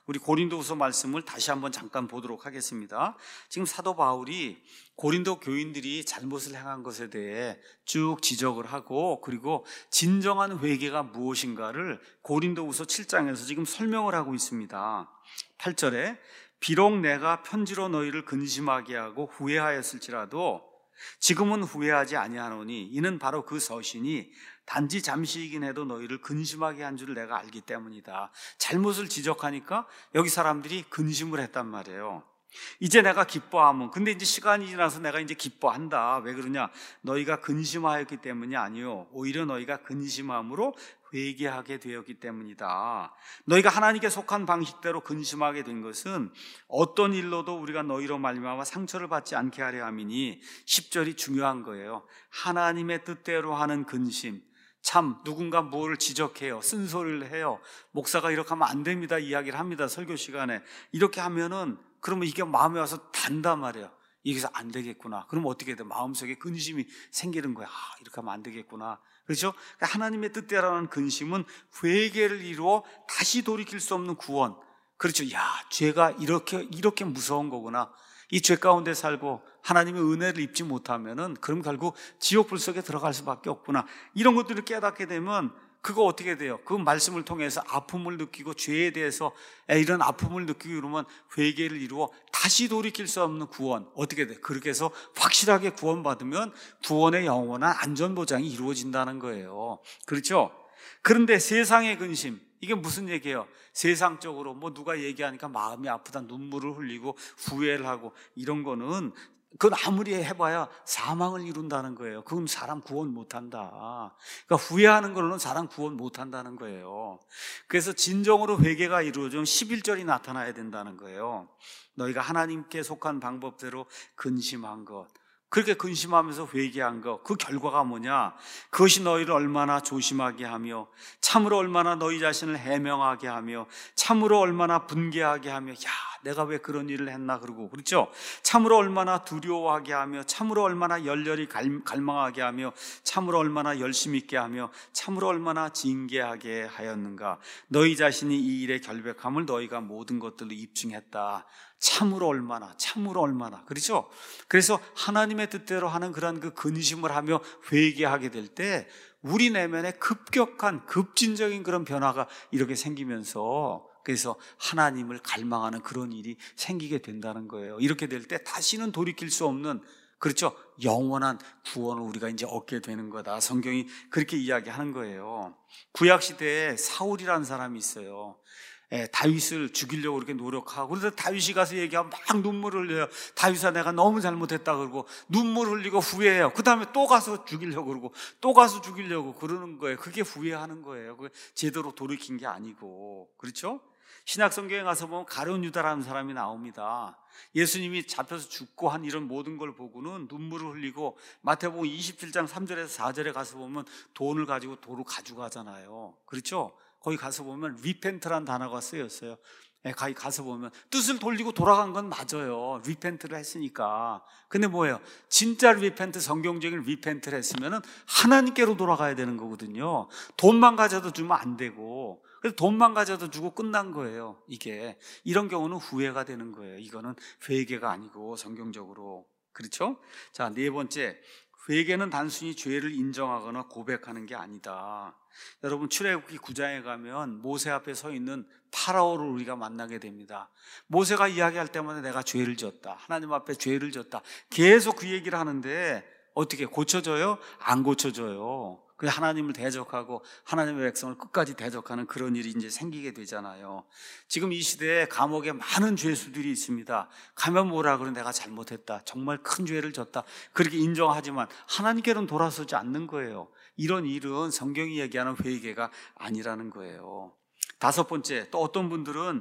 우리 고린도후서 말씀을 다시 한번 잠깐 보도록 하겠습니다. 지금 사도 바울이 고린도 교인들이 잘못을 행한 것에 대해 쭉 지적을 하고, 그리고 진정한 회개가 무엇인가를 고린도후서 칠 장에서 지금 설명을 하고 있습니다. 팔 절에 비록 내가 편지로 너희를 근심하게 하고 후회하였을지라도 지금은 후회하지 아니하노니 이는 바로 그 서신이 단지 잠시이긴 해도 너희를 근심하게 한 줄을 내가 알기 때문이다. 잘못을 지적하니까 여기 사람들이 근심을 했단 말이에요. 이제 내가 기뻐하면, 근데 이제 시간이 지나서 내가 이제 기뻐한다. 왜 그러냐? 너희가 근심하였기 때문이 아니요, 오히려 너희가 근심함으로 회개하게 되었기 때문이다. 너희가 하나님께 속한 방식대로 근심하게 된 것은 어떤 일로도 우리가 너희로 말미암아 상처를 받지 않게 하려 함이니, 십 절이 중요한 거예요. 하나님의 뜻대로 하는 근심. 참 누군가 뭐를 지적해요, 쓴소리를 해요, 목사가 이렇게 하면 안 됩니다 이야기를 합니다, 설교 시간에. 이렇게 하면은 그러면 이게 마음에 와서 단단 말이에요. 이게서 안 되겠구나. 그러면 어떻게 돼? 마음속에 근심이 생기는 거야. 아, 이렇게 하면 안 되겠구나. 그렇죠? 그러니까 하나님의 뜻대로라는 근심은 회개를 이루어 다시 돌이킬 수 없는 구원. 그렇죠? 야, 죄가 이렇게 이렇게 무서운 거구나. 이 죄 가운데 살고 하나님의 은혜를 입지 못하면은 그럼 결국 지옥 불 속에 들어갈 수밖에 없구나. 이런 것들을 깨닫게 되면 그거 어떻게 돼요? 그 말씀을 통해서 아픔을 느끼고 죄에 대해서 이런 아픔을 느끼고 이러면 회개를 이루어 다시 돌이킬 수 없는 구원. 어떻게 돼? 그렇게 해서 확실하게 구원받으면 구원의 영원한 안전보장이 이루어진다는 거예요. 그렇죠? 그런데 세상의 근심, 이게 무슨 얘기예요? 세상적으로 뭐 누가 얘기하니까 마음이 아프다, 눈물을 흘리고 후회를 하고 이런 거는, 그건 아무리 해봐야 사망을 이룬다는 거예요. 그건 사람 구원 못한다. 그러니까 후회하는 걸로는 사람 구원 못한다는 거예요. 그래서 진정으로 회개가 이루어지면 십일 절이 나타나야 된다는 거예요. 너희가 하나님께 속한 방법대로 근심한 것, 그렇게 근심하면서 회개한 것, 그 결과가 뭐냐? 그것이 너희를 얼마나 조심하게 하며 참으로 얼마나 너희 자신을 해명하게 하며 참으로 얼마나 분개하게 하며, 야, 내가 왜 그런 일을 했나, 그러고, 그렇죠? 참으로 얼마나 두려워하게 하며 참으로 얼마나 열렬히 갈망하게 하며 참으로 얼마나 열심 있게 하며 참으로 얼마나 징계하게 하였는가. 너희 자신이 이 일의 결백함을 너희가 모든 것들로 입증했다. 참으로 얼마나, 참으로 얼마나. 그렇죠? 그래서 하나님의 뜻대로 하는 그런 그 근심을 하며 회개하게 될 때 우리 내면에 급격한 급진적인 그런 변화가 이렇게 생기면서, 그래서 하나님을 갈망하는 그런 일이 생기게 된다는 거예요. 이렇게 될 때 다시는 돌이킬 수 없는, 그렇죠, 영원한 구원을 우리가 이제 얻게 되는 거다. 성경이 그렇게 이야기하는 거예요. 구약 시대에 사울이라는 사람이 있어요. 예, 다윗을 죽이려고 이렇게 노력하고, 그래서 다윗이 가서 얘기하면 막 눈물을 흘려요. 다윗아, 내가 너무 잘못했다 그러고 눈물 흘리고 후회해요. 그 다음에 또 가서 죽이려고 그러고 또 가서 죽이려고 그러는 거예요. 그게 후회하는 거예요. 그게 제대로 돌이킨 게 아니고. 그렇죠? 신약 성경에 가서 보면 가룟 유다라는 사람이 나옵니다. 예수님이 잡혀서 죽고 한 이런 모든 걸 보고는 눈물을 흘리고, 마태복음 이십칠 장 삼 절에서 사 절에 가서 보면 돈을 가지고 도로 가져가잖아요. 그렇죠? 거기 가서 보면 리펜트란 단어가 쓰였어요. 거기 가서 보면 뜻을 돌리고 돌아간 건 맞아요. 리펜트를 했으니까. 근데 뭐예요? 진짜 리펜트, 성경적인 리펜트를 했으면 하나님께로 돌아가야 되는 거거든요. 돈만 가져도 주면 안 되고, 그래서 돈만 가져도 주고 끝난 거예요. 이게 이런 경우는 후회가 되는 거예요. 이거는 회개가 아니고 성경적으로. 그렇죠? 자, 네 번째, 회개는 단순히 죄를 인정하거나 고백하는 게 아니다. 여러분, 출애굽기 구 장에 가면 모세 앞에 서 있는 파라오를 우리가 만나게 됩니다. 모세가 이야기할 때마다 내가 죄를 졌다, 하나님 앞에 죄를 졌다, 계속 그 얘기를 하는데 어떻게 고쳐져요? 안 고쳐져요. 그 하나님을 대적하고 하나님의 백성을 끝까지 대적하는 그런 일이 이제 생기게 되잖아요. 지금 이 시대에 감옥에 많은 죄수들이 있습니다. 가면 뭐라 그래? 내가 잘못했다, 정말 큰 죄를 졌다, 그렇게 인정하지만 하나님께는 돌아서지 않는 거예요. 이런 일은 성경이 얘기하는 회개가 아니라는 거예요. 다섯 번째, 또 어떤 분들은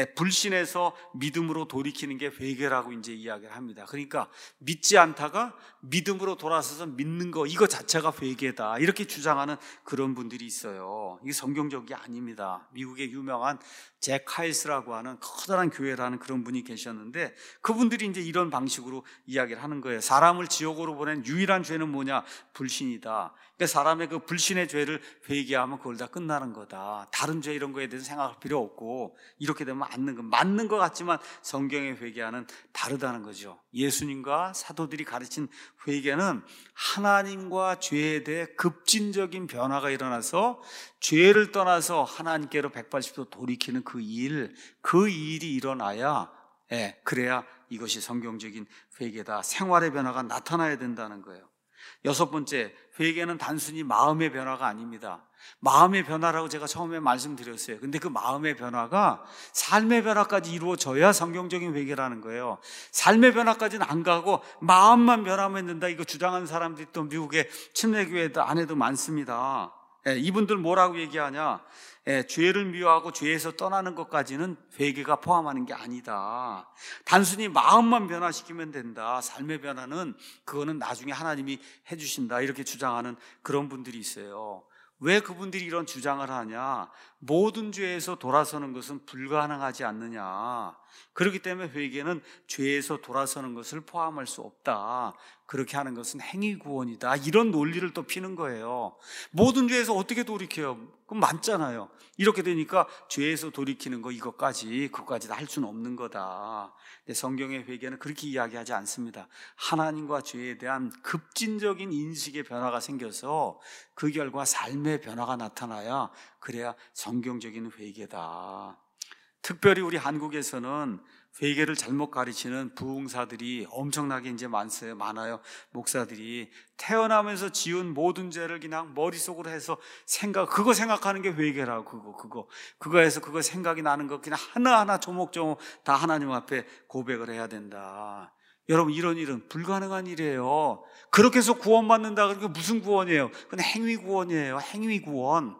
불신에서 믿음으로 돌이키는 게 회개라고 이제 이야기를 합니다. 그러니까 믿지 않다가 믿음으로 돌아서서 믿는 거, 이거 자체가 회개다, 이렇게 주장하는 그런 분들이 있어요. 이게 성경적이 아닙니다. 미국의 유명한 잭 카이스라고 하는 커다란 교회라는 그런 분이 계셨는데, 그분들이 이제 이런 방식으로 이야기를 하는 거예요. 사람을 지옥으로 보낸 유일한 죄는 뭐냐? 불신이다. 그러니까 사람의 그 불신의 죄를 회개하면 그걸 다 끝나는 거다. 다른 죄 이런 거에 대해서 생각할 필요 없고, 이렇게 되면 맞는 거, 맞는 것 같지만 성경의 회개와는 다르다는 거죠. 예수님과 사도들이 가르친 회개는 하나님과 죄에 대해 급진적인 변화가 일어나서 죄를 떠나서 하나님께로 백팔십 도 돌이키는 그 일, 그 일이 일어나야, 예, 그래야 이것이 성경적인 회개다. 생활의 변화가 나타나야 된다는 거예요. 여섯 번째, 회개는 단순히 마음의 변화가 아닙니다. 마음의 변화라고 제가 처음에 말씀드렸어요. 근데 그 마음의 변화가 삶의 변화까지 이루어져야 성경적인 회개라는 거예요. 삶의 변화까지는 안 가고 마음만 변하면 된다, 이거 주장하는 사람들이 또 미국의 침례교회 안에도 많습니다. 예, 이분들 뭐라고 얘기하냐? 예, 죄를 미워하고 죄에서 떠나는 것까지는 회개가 포함하는 게 아니다. 단순히 마음만 변화시키면 된다. 삶의 변화는 그거는 나중에 하나님이 해주신다. 이렇게 주장하는 그런 분들이 있어요. 왜 그분들이 이런 주장을 하냐? 모든 죄에서 돌아서는 것은 불가능하지 않느냐. 그렇기 때문에 회개는 죄에서 돌아서는 것을 포함할 수 없다. 그렇게 하는 것은 행위구원이다. 이런 논리를 또 피는 거예요. 모든 죄에서 어떻게 돌이켜요? 그럼 맞잖아요. 이렇게 되니까 죄에서 돌이키는 거 이것까지 그것까지 다 할 수는 없는 거다. 근데 성경의 회개는 그렇게 이야기하지 않습니다. 하나님과 죄에 대한 급진적인 인식의 변화가 생겨서 그 결과 삶의 변화가 나타나야 그래야 성경적인 회개다. 특별히 우리 한국에서는 회개를 잘못 가르치는 부흥사들이 엄청나게 이제 많아요. 많아요. 목사들이 태어나면서 지은 모든 죄를 그냥 머릿속으로 해서 생각, 그거 생각하는 게 회개라고. 그거, 그거, 그거 해서 그거 생각이 나는 거 그냥 하나하나 조목조목 다 하나님 앞에 고백을 해야 된다. 여러분, 이런 일은 불가능한 일이에요. 그렇게 해서 구원받는다. 그러니까 무슨 구원이에요? 그건 행위 구원이에요. 행위 구원.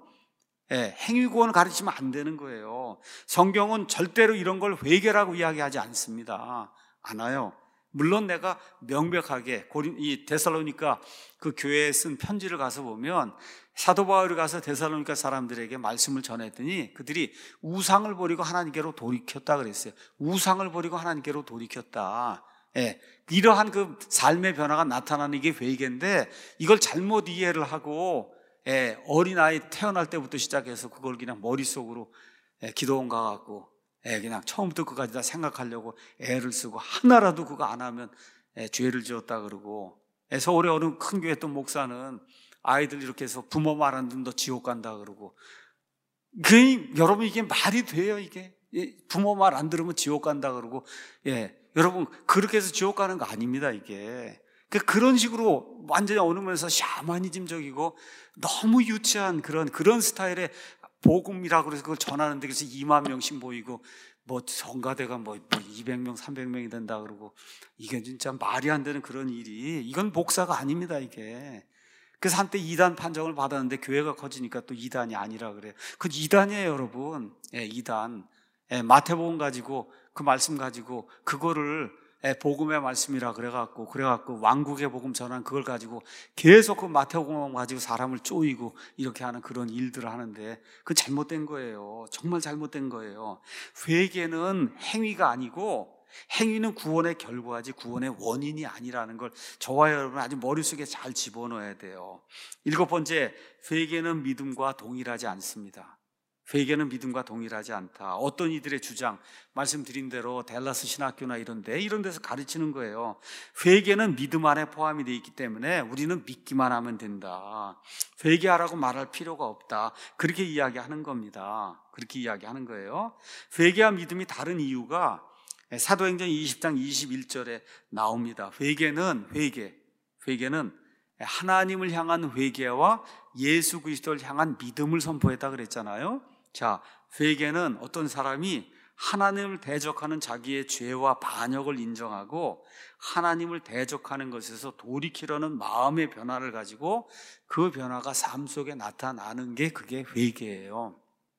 예, 행위구원을 가르치면 안 되는 거예요. 성경은 절대로 이런 걸 회개라고 이야기하지 않습니다. 않아요. 물론 내가 명백하게 고린, 이 데살로니가 그 교회에 쓴 편지를 가서 보면 사도 바울이 가서 데살로니가 사람들에게 말씀을 전했더니 그들이 우상을 버리고 하나님께로 돌이켰다 그랬어요. 우상을 버리고 하나님께로 돌이켰다. 예, 이러한 그 삶의 변화가 나타나는 게 회개인데, 이걸 잘못 이해를 하고 예, 어린아이 태어날 때부터 시작해서 그걸 그냥 머릿속으로 예, 기도원 가갖고 예, 그냥 처음부터 끝까지 다 생각하려고 애를 쓰고 하나라도 그거 안 하면 예, 죄를 지었다 그러고, 예, 서울에 어느 큰 교회 또 목사는 아이들 이렇게 해서 부모 말 안 듣는 너 지옥 간다 그러고, 그 여러분 이게 말이 돼요? 이게 예, 부모 말 안 들으면 지옥 간다 그러고, 예, 여러분 그렇게 해서 지옥 가는 거 아닙니다. 이게 그런 식으로 완전히 어느 면에서 샤머니즘적이고 너무 유치한 그런 그런 스타일의 복음이라고 해서 그걸 전하는데, 그래서 이만 명씩 모이고 뭐 성가대가 뭐 이백 명, 삼백 명이 된다 그러고, 이게 진짜 말이 안 되는 그런 일이, 이건 목사가 아닙니다. 이게. 그래서 한때 이단 판정을 받았는데 교회가 커지니까 또 이단이 아니라 그래요. 그 이단이에요, 여러분. 예, 이단. 예, 마태복음 가지고 그 말씀 가지고 그거를 복음의 말씀이라 그래갖고, 그래갖고 왕국의 복음 전한 그걸 가지고 계속 그 마태복음 가지고 사람을 쪼이고 이렇게 하는 그런 일들을 하는데, 그건 잘못된 거예요. 정말 잘못된 거예요. 회개는 행위가 아니고, 행위는 구원의 결과지 구원의 원인이 아니라는 걸 저와 여러분 아주 머릿속에 잘 집어넣어야 돼요. 일곱 번째, 회개는 믿음과 동일하지 않습니다. 회개는 믿음과 동일하지 않다. 어떤 이들의 주장, 말씀드린 대로 댈러스 신학교나 이런 데, 이런 데서 가르치는 거예요. 회개는 믿음 안에 포함이 되어 있기 때문에 우리는 믿기만 하면 된다. 회개하라고 말할 필요가 없다. 그렇게 이야기하는 겁니다. 그렇게 이야기하는 거예요. 회개와 믿음이 다른 이유가 사도행전 이십 장 이십일 절에 나옵니다. 회개는, 회개, 회개는 하나님을 향한 회개와 예수 그리스도를 향한 믿음을 선포했다 그랬잖아요. 자, 회개는 어떤 사람이 하나님을 대적하는 자기의 죄와 반역을 인정하고 하나님을 대적하는 것에서 돌이키려는 마음의 변화를 가지고 그 변화가 삶 속에 나타나는 게 그게 회개예요.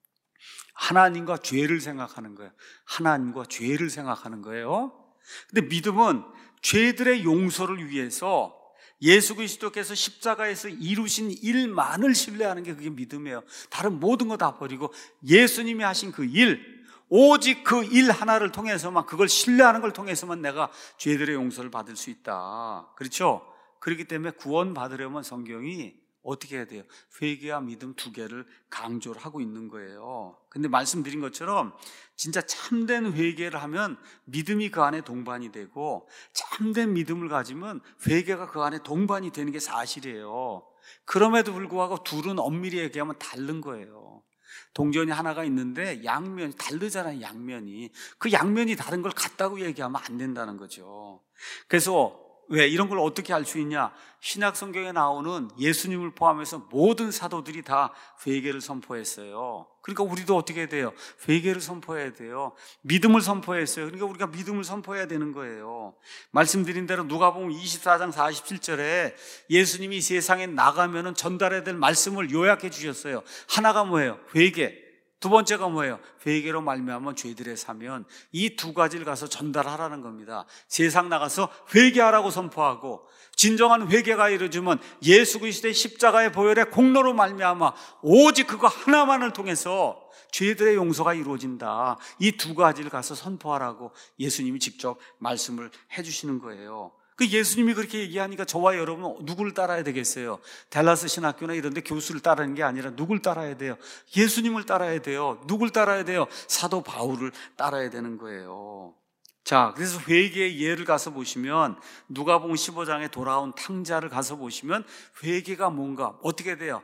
하나님과 죄를 생각하는 거예요. 하나님과 죄를 생각하는 거예요. 근데 믿음은 죄들의 용서를 위해서 예수 그리스도께서 십자가에서 이루신 일만을 신뢰하는 게 그게 믿음이에요. 다른 모든 거 다 버리고 예수님이 하신 그 일, 오직 그 일 하나를 통해서만, 그걸 신뢰하는 걸 통해서만 내가 죄들의 용서를 받을 수 있다. 그렇죠? 그렇기 때문에 구원 받으려면 성경이 어떻게 해야 돼요? 회개와 믿음 두 개를 강조를 하고 있는 거예요. 근데 말씀드린 것처럼 진짜 참된 회개를 하면 믿음이 그 안에 동반이 되고, 참된 믿음을 가지면 회개가 그 안에 동반이 되는 게 사실이에요. 그럼에도 불구하고 둘은 엄밀히 얘기하면 다른 거예요. 동전이 하나가 있는데 양면이 다르잖아요. 양면이. 그 양면이 다른 걸 같다고 얘기하면 안 된다는 거죠. 그래서 왜 이런 걸 어떻게 알 수 있냐? 신약 성경에 나오는 예수님을 포함해서 모든 사도들이 다 회개를 선포했어요. 그러니까 우리도 어떻게 해야 돼요? 회개를 선포해야 돼요. 믿음을 선포했어요. 그러니까 우리가 믿음을 선포해야 되는 거예요. 말씀드린 대로 누가복음 이십사 장 사십칠 절에 예수님이 세상에 나가면은 전달해야 될 말씀을 요약해 주셨어요. 하나가 뭐예요? 회개. 두 번째가 뭐예요? 회개로 말미암아 죄들에 사면, 이 두 가지를 가서 전달하라는 겁니다. 세상 나가서 회개하라고 선포하고, 진정한 회개가 이루어지면 예수 그리스도의 십자가의 보혈의 공로로 말미암아 오직 그거 하나만을 통해서 죄들의 용서가 이루어진다. 이 두 가지를 가서 선포하라고 예수님이 직접 말씀을 해주시는 거예요. 그 예수님이 그렇게 얘기하니까 저와 여러분은 누구를 따라야 되겠어요? 댈러스 신학교나 이런 데 교수를 따르는 게 아니라 누굴 따라야 돼요? 예수님을 따라야 돼요. 누굴 따라야 돼요? 사도 바울을 따라야 되는 거예요. 자, 그래서 회개의 예를 가서 보시면, 누가복음 십오 장에 돌아온 탕자를 가서 보시면 회개가 뭔가 어떻게 돼요?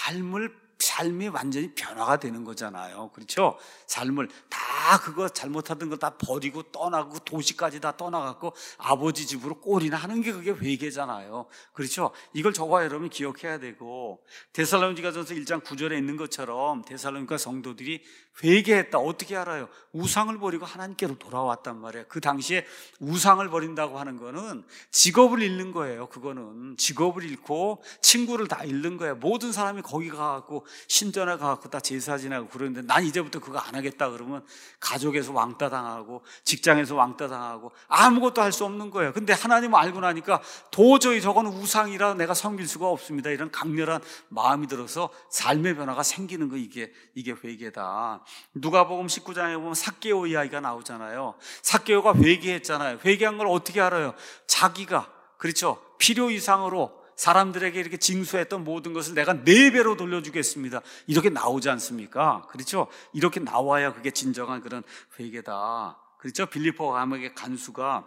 삶을 삶이 완전히 변화가 되는 거잖아요. 그렇죠? 삶을 다 그거 잘못하던 거 다 버리고 떠나고 도시까지 다 떠나갖고 아버지 집으로 꼴이나 하는 게 그게 회개잖아요. 그렇죠? 이걸 저와 여러분이 기억해야 되고, 데살로니가전서 일 장 구 절에 있는 것처럼 데살로니가 성도들이 회개했다. 어떻게 알아요? 우상을 버리고 하나님께로 돌아왔단 말이에요. 그 당시에 우상을 버린다고 하는 거는 직업을 잃는 거예요. 그거는 직업을 잃고 친구를 다 잃는 거예요. 모든 사람이 거기 가갖고 신전에 가갖고 다 제사 지내고 그러는데, 난 이제부터 그거 안 하겠다 그러면 가족에서 왕따 당하고 직장에서 왕따 당하고 아무것도 할 수 없는 거예요. 근데 하나님을 알고 나니까 도저히 저거는 우상이라 내가 섬길 수가 없습니다. 이런 강렬한 마음이 들어서 삶의 변화가 생기는 거, 이게 이게 회개다. 누가복음 십구 장에 보면 삭개오 이야기가 나오잖아요. 삭개오가 회개했잖아요. 회개한 걸 어떻게 알아요? 자기가, 그렇죠, 필요 이상으로 사람들에게 이렇게 징수했던 모든 것을 내가 네 배로 돌려주겠습니다. 이렇게 나오지 않습니까? 그렇죠? 이렇게 나와야 그게 진정한 그런 회개다. 그렇죠? 빌립보 감옥의 간수가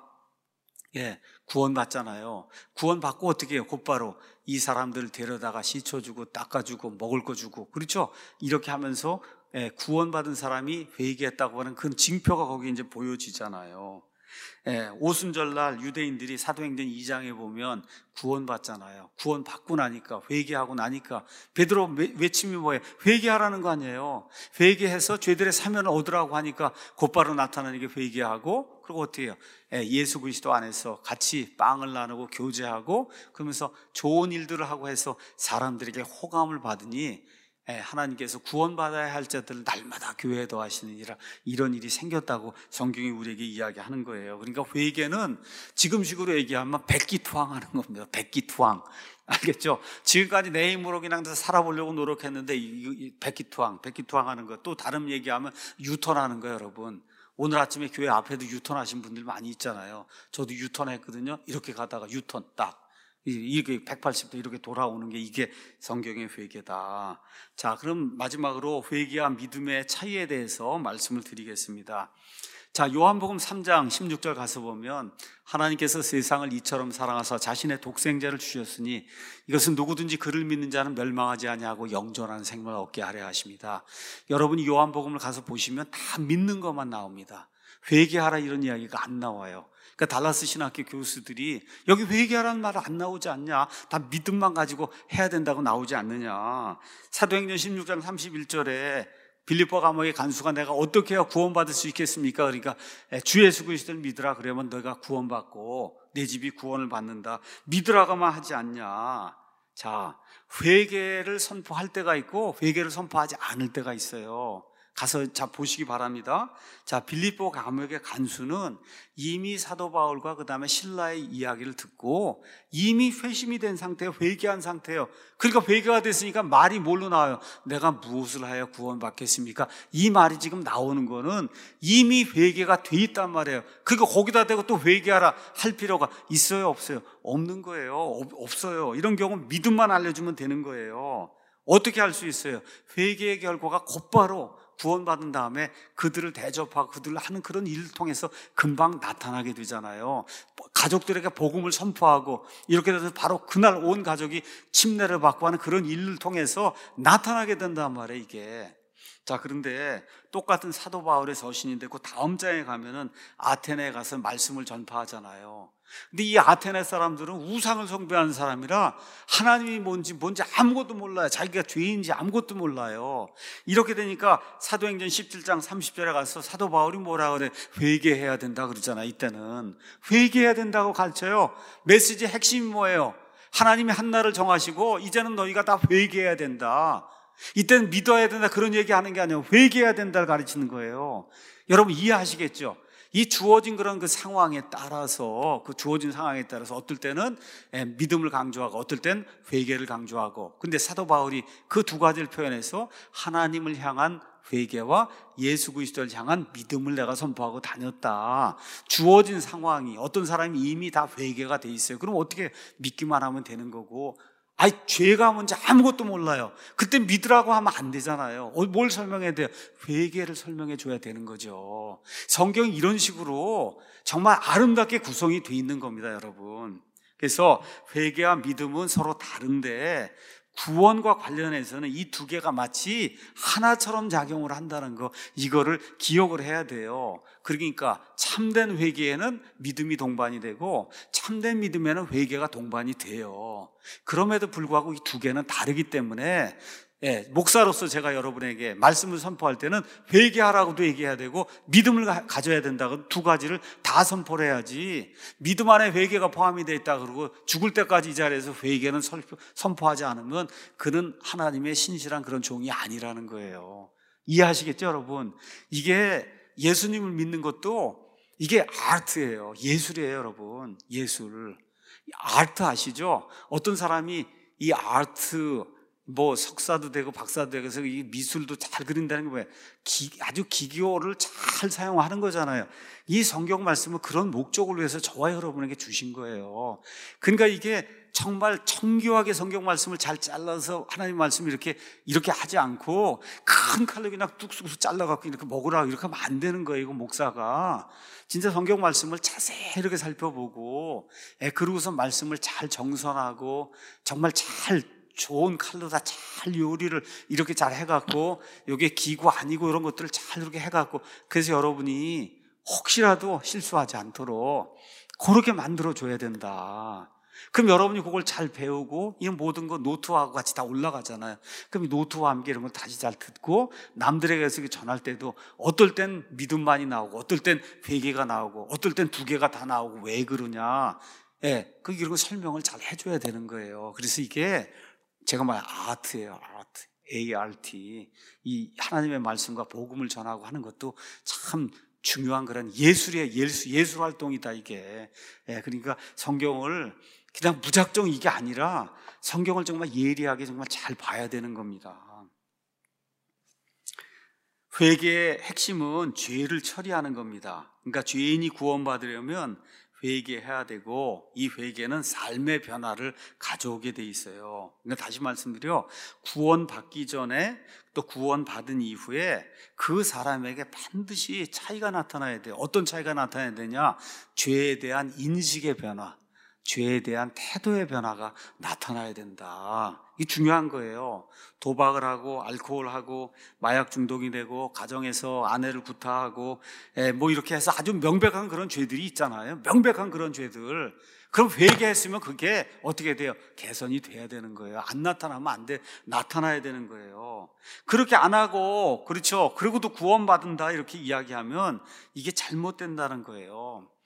예, 구원받잖아요. 구원받고 어떻게 해요? 곧바로 이 사람들을 데려다가 씻어주고 닦아주고 먹을 거 주고, 그렇죠? 이렇게 하면서 예, 구원받은 사람이 회개했다고 하는 그 징표가 거기 이제 보여지잖아요. 예, 오순절날 유대인들이 사도행전 이 장에 보면 구원받잖아요. 구원받고 나니까, 회개하고 나니까 베드로 외침이 뭐예요? 회개하라는 거 아니에요. 회개해서 죄들의 사면을 얻으라고 하니까 곧바로 나타나는 게 회개하고, 그리고 어떻게 해요? 예, 예수 그리스도 안에서 같이 빵을 나누고 교제하고 그러면서 좋은 일들을 하고 해서 사람들에게 호감을 받으니, 하나님께서 구원받아야 할 자들을 날마다 교회에 더하시느니라, 이런 일이 생겼다고 성경이 우리에게 이야기하는 거예요. 그러니까 회개는 지금식으로 얘기하면 백기투항하는 겁니다. 백기투항. 알겠죠? 지금까지 내 힘으로 그냥 살아보려고 노력했는데 백기투항, 백기투항하는 거. 또 다른 얘기하면 유턴하는 거예요, 여러분. 오늘 아침에 교회 앞에도 유턴하신 분들 많이 있잖아요. 저도 유턴했거든요. 이렇게 가다가 유턴 딱. 이게 백팔십 도 이렇게 돌아오는 게, 이게 성경의 회개다. 자, 그럼 마지막으로 회개와 믿음의 차이에 대해서 말씀을 드리겠습니다. 자, 요한복음 삼 장 십육 절 가서 보면, 하나님께서 세상을 이처럼 사랑하사 자신의 독생자를 주셨으니 이것은 누구든지 그를 믿는 자는 멸망하지 아니하고 영존하는 생명을 얻게 하려 하십니다. 여러분이 요한복음을 가서 보시면 다 믿는 것만 나옵니다. 회개하라 이런 이야기가 안 나와요. 그러니까 달라스 신학교 교수들이 여기 회개하라는 말은 안 나오지 않냐, 다 믿음만 가지고 해야 된다고 나오지 않느냐. 사도행전 십육 장 삼십일 절에 빌립보 감옥의 간수가 내가 어떻게 해야 구원받을 수 있겠습니까? 그러니까 주 예수 그리스도를 믿으라, 그러면 너가 구원받고 내 집이 구원을 받는다, 믿으라고만 하지 않냐. 자, 회개를 선포할 때가 있고 회개를 선포하지 않을 때가 있어요. 가서 자 보시기 바랍니다. 자, 빌립보 감옥의 간수는 이미 사도 바울과 그 다음에 신라의 이야기를 듣고 이미 회심이 된 상태에 회개한 상태예요. 그러니까 회개가 됐으니까 말이 뭘로 나와요? 내가 무엇을 하여 구원받겠습니까? 이 말이 지금 나오는 거는 이미 회개가 돼 있단 말이에요. 그러니까 거기다 대고 또 회개하라 할 필요가 있어요, 없어요? 없는 거예요. 없어요. 이런 경우는 믿음만 알려주면 되는 거예요. 어떻게 할 수 있어요? 회개의 결과가 곧바로 구원받은 다음에 그들을 대접하고 그들을 하는 그런 일을 통해서 금방 나타나게 되잖아요. 가족들에게 복음을 선포하고 이렇게 돼서 바로 그날 온 가족이 침례를 받고 하는 그런 일을 통해서 나타나게 된단 말이에요, 이게. 자, 그런데 똑같은 사도 바울의 서신인데 그 다음 장에 가면은 아테네에 가서 말씀을 전파하잖아요. 근데 이 아테네 사람들은 우상을 숭배하는 사람이라 하나님이 뭔지 뭔지 아무것도 몰라요. 자기가 죄인지 아무것도 몰라요. 이렇게 되니까 사도행전 십칠 장 삼십 절에 가서 사도 바울이 뭐라 그래? 회개해야 된다 그러잖아요. 이때는 회개해야 된다고 가르쳐요. 메시지의 핵심이 뭐예요? 하나님이 한 날을 정하시고 이제는 너희가 다 회개해야 된다. 이때는 믿어야 된다 그런 얘기하는 게 아니라 회개해야 된다를 가르치는 거예요. 여러분 이해하시겠죠? 이 주어진 그런 그 상황에 따라서 그 주어진 상황에 따라서 어떨 때는 믿음을 강조하고 어떨 땐 회개를 강조하고, 근데 사도 바울이 그 두 가지를 표현해서 하나님을 향한 회개와 예수 그리스도를 향한 믿음을 내가 선포하고 다녔다. 주어진 상황이 어떤 사람이 이미 다 회개가 돼 있어요. 그럼 어떻게 믿기만 하면 되는 거고, 아이 죄가 뭔지 아무것도 몰라요. 그때 믿으라고 하면 안 되잖아요. 뭘 설명해야 돼요? 회개를 설명해 줘야 되는 거죠. 성경이 이런 식으로 정말 아름답게 구성이 돼 있는 겁니다, 여러분. 그래서 회개와 믿음은 서로 다른데 구원과 관련해서는 이 두 개가 마치 하나처럼 작용을 한다는 거, 이거를 기억을 해야 돼요. 그러니까 참된 회개에는 믿음이 동반이 되고 참된 믿음에는 회개가 동반이 돼요. 그럼에도 불구하고 이 두 개는 다르기 때문에 예, 목사로서 제가 여러분에게 말씀을 선포할 때는 회개하라고도 얘기해야 되고 믿음을 가, 가져야 된다고 두 가지를 다 선포를 해야지, 믿음 안에 회개가 포함이 되어 있다 그러고 죽을 때까지 이 자리에서 회개는 선포하지 않으면 그는 하나님의 신실한 그런 종이 아니라는 거예요. 이해하시겠죠, 여러분? 이게 예수님을 믿는 것도 이게 아트예요. 예술이에요, 여러분. 예술. 아트 아시죠? 어떤 사람이 이 아트 뭐 석사도 되고 박사도 되고 해서 이 미술도 잘 그린다는 게 뭐예요? 기, 아주 기교를 잘 사용하는 거잖아요. 이 성경 말씀은 그런 목적을 위해서 저와 여러분에게 주신 거예요. 그러니까 이게 정말 정교하게 성경 말씀을 잘 잘라서 하나님 말씀을 이렇게 이렇게 하지 않고 큰 칼로 그냥 뚝뚝 잘라갖고 이렇게 먹으라고 이렇게 하면 안 되는 거예요. 이거 목사가 진짜 성경 말씀을 자세히 이렇게 살펴보고, 예, 그러고서 말씀을 잘 정선하고 정말 잘 좋은 칼로 다 잘 요리를 이렇게 잘 해갖고, 이게 기구 아니고 이런 것들을 잘 이렇게 해갖고, 그래서 여러분이 혹시라도 실수하지 않도록 그렇게 만들어줘야 된다. 그럼 여러분이 그걸 잘 배우고 이 모든 거 노트하고 같이 다 올라가잖아요. 그럼 이 노트와 함께 이런 걸 다시 잘 듣고 남들에게 전할 때도 어떨 땐 믿음만이 나오고 어떨 땐 회개가 나오고 어떨 땐 두 개가 다 나오고 왜 그러냐, 예, 그 이런 거 설명을 잘 해줘야 되는 거예요. 그래서 이게 제가 말 아트예요. 아트. 에이 알 티. 이 하나님의 말씀과 복음을 전하고 하는 것도 참 중요한 그런 예술이에요. 예술, 예술 활동이다, 이게. 예, 그러니까 성경을 그냥 무작정 이게 아니라 성경을 정말 예리하게 정말 잘 봐야 되는 겁니다. 회개의 핵심은 죄를 처리하는 겁니다. 그러니까 죄인이 구원받으려면 회개해야 되고 이 회개는 삶의 변화를 가져오게 돼 있어요. 그러니까 다시 말씀드려, 구원받기 전에 또 구원받은 이후에 그 사람에게 반드시 차이가 나타나야 돼요. 어떤 차이가 나타나야 되냐? 죄에 대한 인식의 변화, 죄에 대한 태도의 변화가 나타나야 된다. 이게 중요한 거예요. 도박을 하고 알코올하고 마약 중독이 되고 가정에서 아내를 구타하고 뭐 이렇게 해서 아주 명백한 그런 죄들이 있잖아요. 명백한 그런 죄들. 그럼 회개했으면 그게 어떻게 돼요? 개선이 돼야 되는 거예요. 안 나타나면 안 돼. 나타나야 되는 거예요. 그렇게 안 하고, 그렇죠, 그리고도 구원받는다 이렇게 이야기하면 이게 잘못된다는 거예요.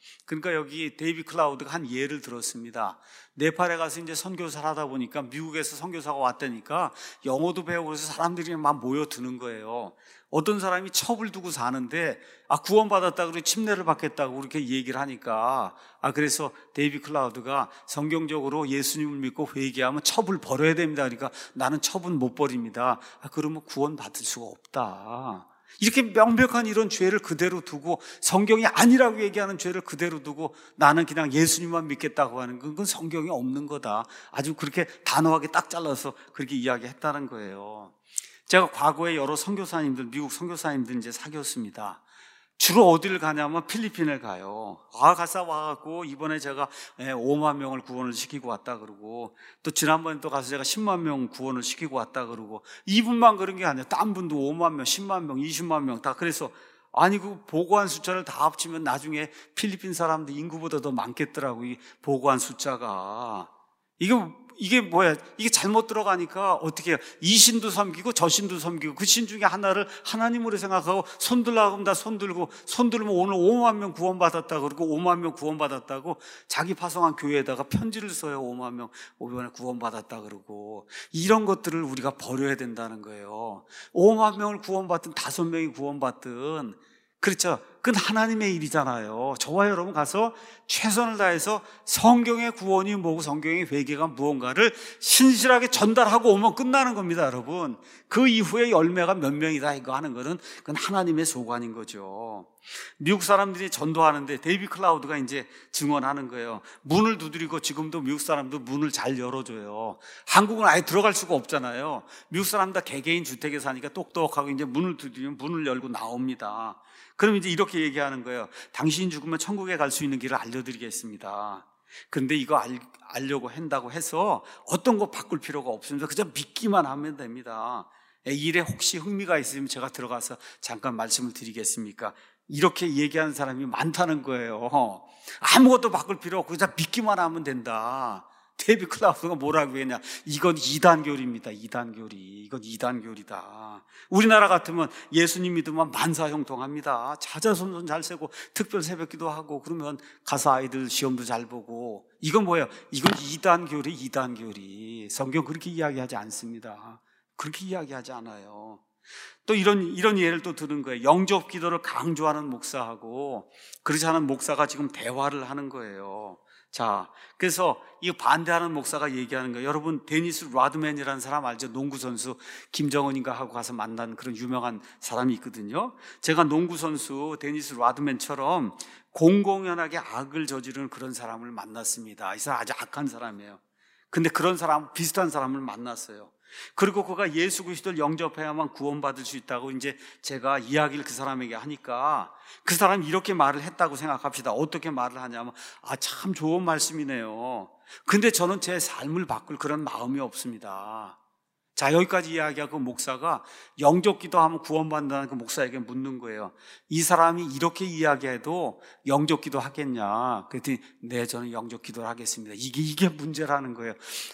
그러니까 여기 데이비 클라우드가 한 예를 들었습니다. 네팔에 가서 이제 선교사를 하다 보니까 미국에서 선교사가 왔다니까 영어도 배우고 그래서 사람들이 막 모여드는 거예요. 어떤 사람이 첩을 두고 사는데 아 구원받았다 그러고 침례를 받겠다고 그렇게 얘기를 하니까 아 그래서 데이비 클라우드가 성경적으로 예수님을 믿고 회개하면 첩을 버려야 됩니다. 그러니까 나는 첩은 못 버립니다. 아 그러면 구원받을 수가 없다. 이렇게 명백한 이런 죄를 그대로 두고 성경이 아니라고 얘기하는 죄를 그대로 두고 나는 그냥 예수님만 믿겠다고 하는 건 그건 성경이 없는 거다. 아주 그렇게 단호하게 딱 잘라서 그렇게 이야기했다는 거예요. 제가 과거에 여러 선교사님들, 미국 선교사님들 이제 사귀었습니다. 주로 어디를 가냐면 필리핀을 가요. 아, 가서 와갖고 이번에 제가 오만 명을 구원을 시키고 왔다 그러고 또 지난번에 또 가서 제가 십만 명 구원을 시키고 왔다 그러고 이분만 그런 게 아니라 딴 분도 오만 명, 십만 명, 이십만 명 다 그래서 아니 그 보고한 숫자를 다 합치면 나중에 필리핀 사람들 인구보다 더 많겠더라고 이 보고한 숫자가. 이거 이게 뭐야? 이게 잘못 들어가니까 어떻게 해요? 이 신도 섬기고 저 신도 섬기고 그 신 중에 하나를 하나님으로 생각하고 손 들라고 하면 다 손 들고 손 들면 오늘 오만 명 구원받았다고 그러고 오만 명 구원받았다고 자기 파송한 교회에다가 편지를 써요. 오만 명 오만에 구원받았다 그러고 이런 것들을 우리가 버려야 된다는 거예요. 오만 명을 구원받든 다섯 명이 구원받든 그렇죠. 그건 하나님의 일이잖아요. 저와 여러분 가서 최선을 다해서 성경의 구원이 뭐고 성경의 회개가 무언가를 신실하게 전달하고 오면 끝나는 겁니다, 여러분. 그 이후에 열매가 몇 명이다 이거 하는 거는 그건 하나님의 소관인 거죠. 미국 사람들이 전도하는데 데이비 클라우드가 이제 증언하는 거예요. 문을 두드리고 지금도 미국 사람도 문을 잘 열어줘요. 한국은 아예 들어갈 수가 없잖아요. 미국 사람 다 개개인 주택에 사니까 똑똑하고 이제 문을 두드리면 문을 열고 나옵니다. 그럼 이제 이렇게 얘기하는 거예요. 당신이 죽으면 천국에 갈 수 있는 길을 알려드리겠습니다. 그런데 이거 알, 알려고 한다고 해서 어떤 거 바꿀 필요가 없습니다. 그저 믿기만 하면 됩니다. 일에 혹시 흥미가 있으면 제가 들어가서 잠깐 말씀을 드리겠습니까? 이렇게 얘기하는 사람이 많다는 거예요. 아무것도 바꿀 필요 없고 그냥 믿기만 하면 된다. 데이비 클라우드가 뭐라고 했냐? 이건 이단교리입니다. 이단교리. 이건 이단교리다. 우리나라 같으면 예수님 믿으면 만사형통합니다. 자자손손 잘 세고 특별 새벽기도 하고 그러면 가서 아이들 시험도 잘 보고 이건 뭐예요? 이건 이단교리, 이단교리. 성경 그렇게 이야기하지 않습니다. 그렇게 이야기하지 않아요. 또 이런 이런 예를 또 들은 거예요. 영접 기도를 강조하는 목사하고 그렇지 않은 목사가 지금 대화를 하는 거예요. 자, 그래서 이 반대하는 목사가 얘기하는 거예요. 여러분 데니스 라드맨이라는 사람 알죠? 농구 선수 김정은인가 하고 가서 만난 그런 유명한 사람이 있거든요. 제가 농구 선수 데니스 라드맨처럼 공공연하게 악을 저지르는 그런 사람을 만났습니다. 이 사람 아주 악한 사람이에요. 근데 그런 사람 비슷한 사람을 만났어요. 그리고 그가 예수 그리스도를 영접해야만 구원받을 수 있다고 이제 제가 이야기를 그 사람에게 하니까 그 사람이 이렇게 말을 했다고 생각합시다. 어떻게 말을 하냐면 아, 참 좋은 말씀이네요. 근데 저는 제 삶을 바꿀 그런 마음이 없습니다. 자, 여기까지 이야기하고 그 목사가 영접 기도하면 구원받는다는 그 목사에게 묻는 거예요. 이 사람이 이렇게 이야기해도 영접 기도 하겠냐? 그랬더니 네, 저는 영접 기도를 하겠습니다. 이게 이게 문제라는 거예요.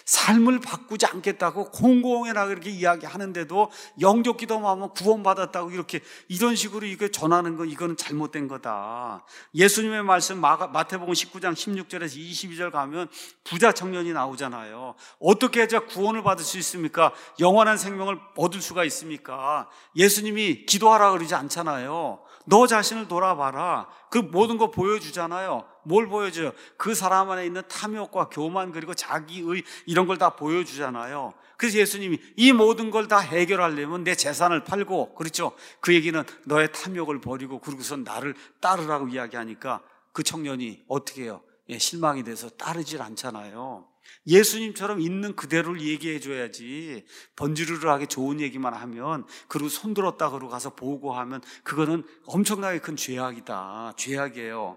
삶을 바꾸지 않겠다고 공공연하게 이렇게 이야기하는데도 영접 기도만 하면 구원받았다고 이렇게 이런 식으로 이거 전하는 건 이거는 잘못된 거다. 예수님의 말씀 마태복음 십구 장 십육 절에서 이십이 절 가면 부자 청년이 나오잖아요. 어떻게 해야 구원을 받을 수 있습니까? 영원한 생명을 얻을 수가 있습니까? 예수님이 기도하라 그러지 않잖아요. 너 자신을 돌아봐라. 그 모든 거 보여주잖아요. 뭘 보여줘요? 그 사람 안에 있는 탐욕과 교만 그리고 자기의 이런 걸 다 보여주잖아요. 그래서 예수님이 이 모든 걸 다 해결하려면 내 재산을 팔고, 그렇죠? 그 얘기는 너의 탐욕을 버리고 그러고서 나를 따르라고 이야기하니까 그 청년이 어떻게 해요? 예, 실망이 돼서 따르질 않잖아요. 예수님처럼 있는 그대로를 얘기해 줘야지 번지르르하게 좋은 얘기만 하면 그리고 손들었다 그러고 가서 보고하면 그거는 엄청나게 큰 죄악이다. 죄악이에요.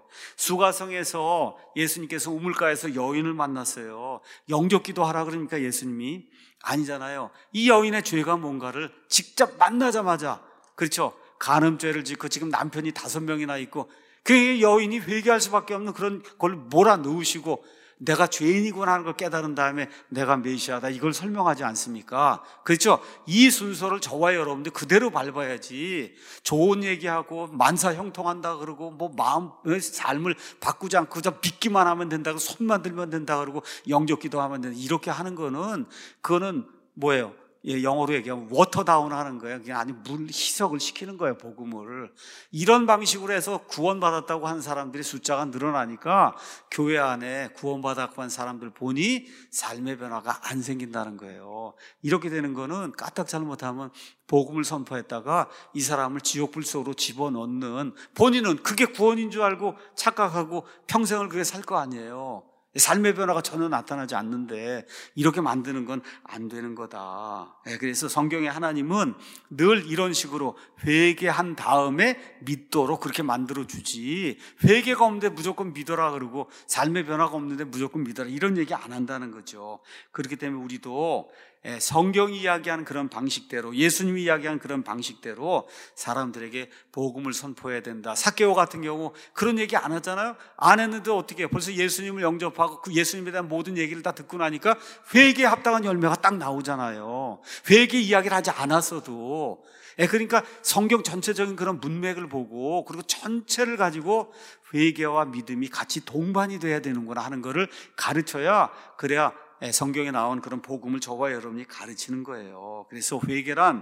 수가성에서 예수님께서 우물가에서 여인을 만났어요. 영접 기도하라 그러니까 예수님이 아니잖아요. 이 여인의 죄가 뭔가를 직접 만나자마자, 그렇죠, 간음죄를 짓고 지금 남편이 다섯 명이나 있고 그 여인이 회개할 수밖에 없는 그런 걸 몰아넣으시고 내가 죄인이구나 하는 걸 깨달은 다음에 내가 메시아다 이걸 설명하지 않습니까? 그렇죠? 이 순서를 저와 여러분들 그대로 밟아야지. 좋은 얘기하고 만사 형통한다 그러고 뭐 마음 삶을 바꾸지 않고 그저 믿기만 하면 된다고 손만 들면 된다 그러고 영접 기도하면 된다 이렇게 하는 거는 그거는 뭐예요? 예, 영어로 얘기하면 워터다운 하는 거예요. 그냥 아니 물 희석을 시키는 거예요, 복음을. 이런 방식으로 해서 구원받았다고 하는 사람들이 숫자가 늘어나니까 교회 안에 구원받았고 한 사람들 보니 삶의 변화가 안 생긴다는 거예요. 이렇게 되는 거는 까딱 잘못하면 복음을 선포했다가 이 사람을 지옥불 속으로 집어넣는, 본인은 그게 구원인 줄 알고 착각하고 평생을 그렇게 살 거 아니에요. 삶의 변화가 전혀 나타나지 않는데 이렇게 만드는 건 안 되는 거다. 그래서 성경에 하나님은 늘 이런 식으로 회개한 다음에 믿도록 그렇게 만들어주지, 회개가 없는데 무조건 믿어라 그러고 삶의 변화가 없는데 무조건 믿어라 이런 얘기 안 한다는 거죠. 그렇기 때문에 우리도 성경이 이야기하는 그런 방식대로, 예수님이 이야기하는 그런 방식대로 사람들에게 복음을 선포해야 된다. 삭개오 같은 경우 그런 얘기 안 하잖아요. 안 했는데 어떻게 해요? 벌써 예수님을 영접하고 그 예수님에 대한 모든 얘기를 다 듣고 나니까 회개에 합당한 열매가 딱 나오잖아요. 회개 이야기를 하지 않았어도. 그러니까 성경 전체적인 그런 문맥을 보고 그리고 전체를 가지고 회개와 믿음이 같이 동반이 돼야 되는구나 하는 거를 가르쳐야, 그래야 성경에 나온 그런 복음을 저와 여러분이 가르치는 거예요. 그래서 회개란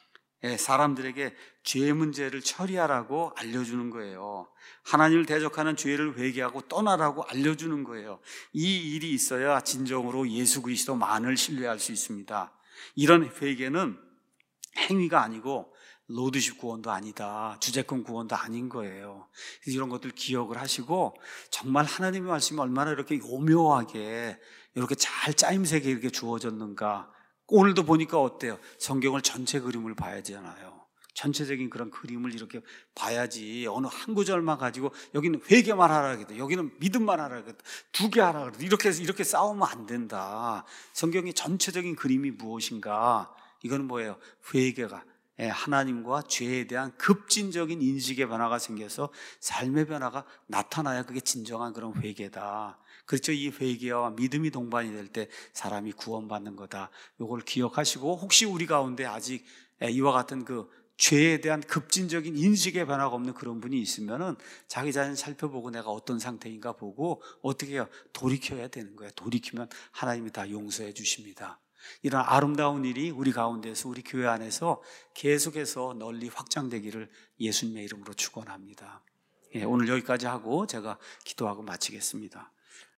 사람들에게 죄 문제를 처리하라고 알려주는 거예요. 하나님을 대적하는 죄를 회개하고 떠나라고 알려주는 거예요. 이 일이 있어야 진정으로 예수 그리스도만을 신뢰할 수 있습니다. 이런 회개는 행위가 아니고 로드십 구원도 아니다, 주재권 구원도 아닌 거예요. 그래서 이런 것들 기억을 하시고, 정말 하나님의 말씀이 얼마나 이렇게 오묘하게 이렇게 잘 짜임새게 이렇게 주어졌는가. 오늘도 보니까 어때요? 성경을 전체 그림을 봐야잖아요. 전체적인 그런 그림을 이렇게 봐야지 어느 한 구절만 가지고 여기는 회개만 하라 그랬다, 여기는 믿음만 하라 그랬다, 두 개 하라 그랬다, 이렇게 해서 이렇게 싸우면 안 된다. 성경의 전체적인 그림이 무엇인가? 이거는 뭐예요? 회개가 하나님과 죄에 대한 급진적인 인식의 변화가 생겨서 삶의 변화가 나타나야 그게 진정한 그런 회개다. 그렇죠? 이 회개와 믿음이 동반이 될 때 사람이 구원받는 거다. 이걸 기억하시고, 혹시 우리 가운데 아직 이와 같은 그 죄에 대한 급진적인 인식의 변화가 없는 그런 분이 있으면은 자기 자신을 살펴보고 내가 어떤 상태인가 보고 어떻게 해요? 돌이켜야 되는 거예요. 돌이키면 하나님이 다 용서해 주십니다. 이런 아름다운 일이 우리 가운데서, 우리 교회 안에서 계속해서 널리 확장되기를 예수님의 이름으로 축원합니다. 예, 오늘 여기까지 하고 제가 기도하고 마치겠습니다.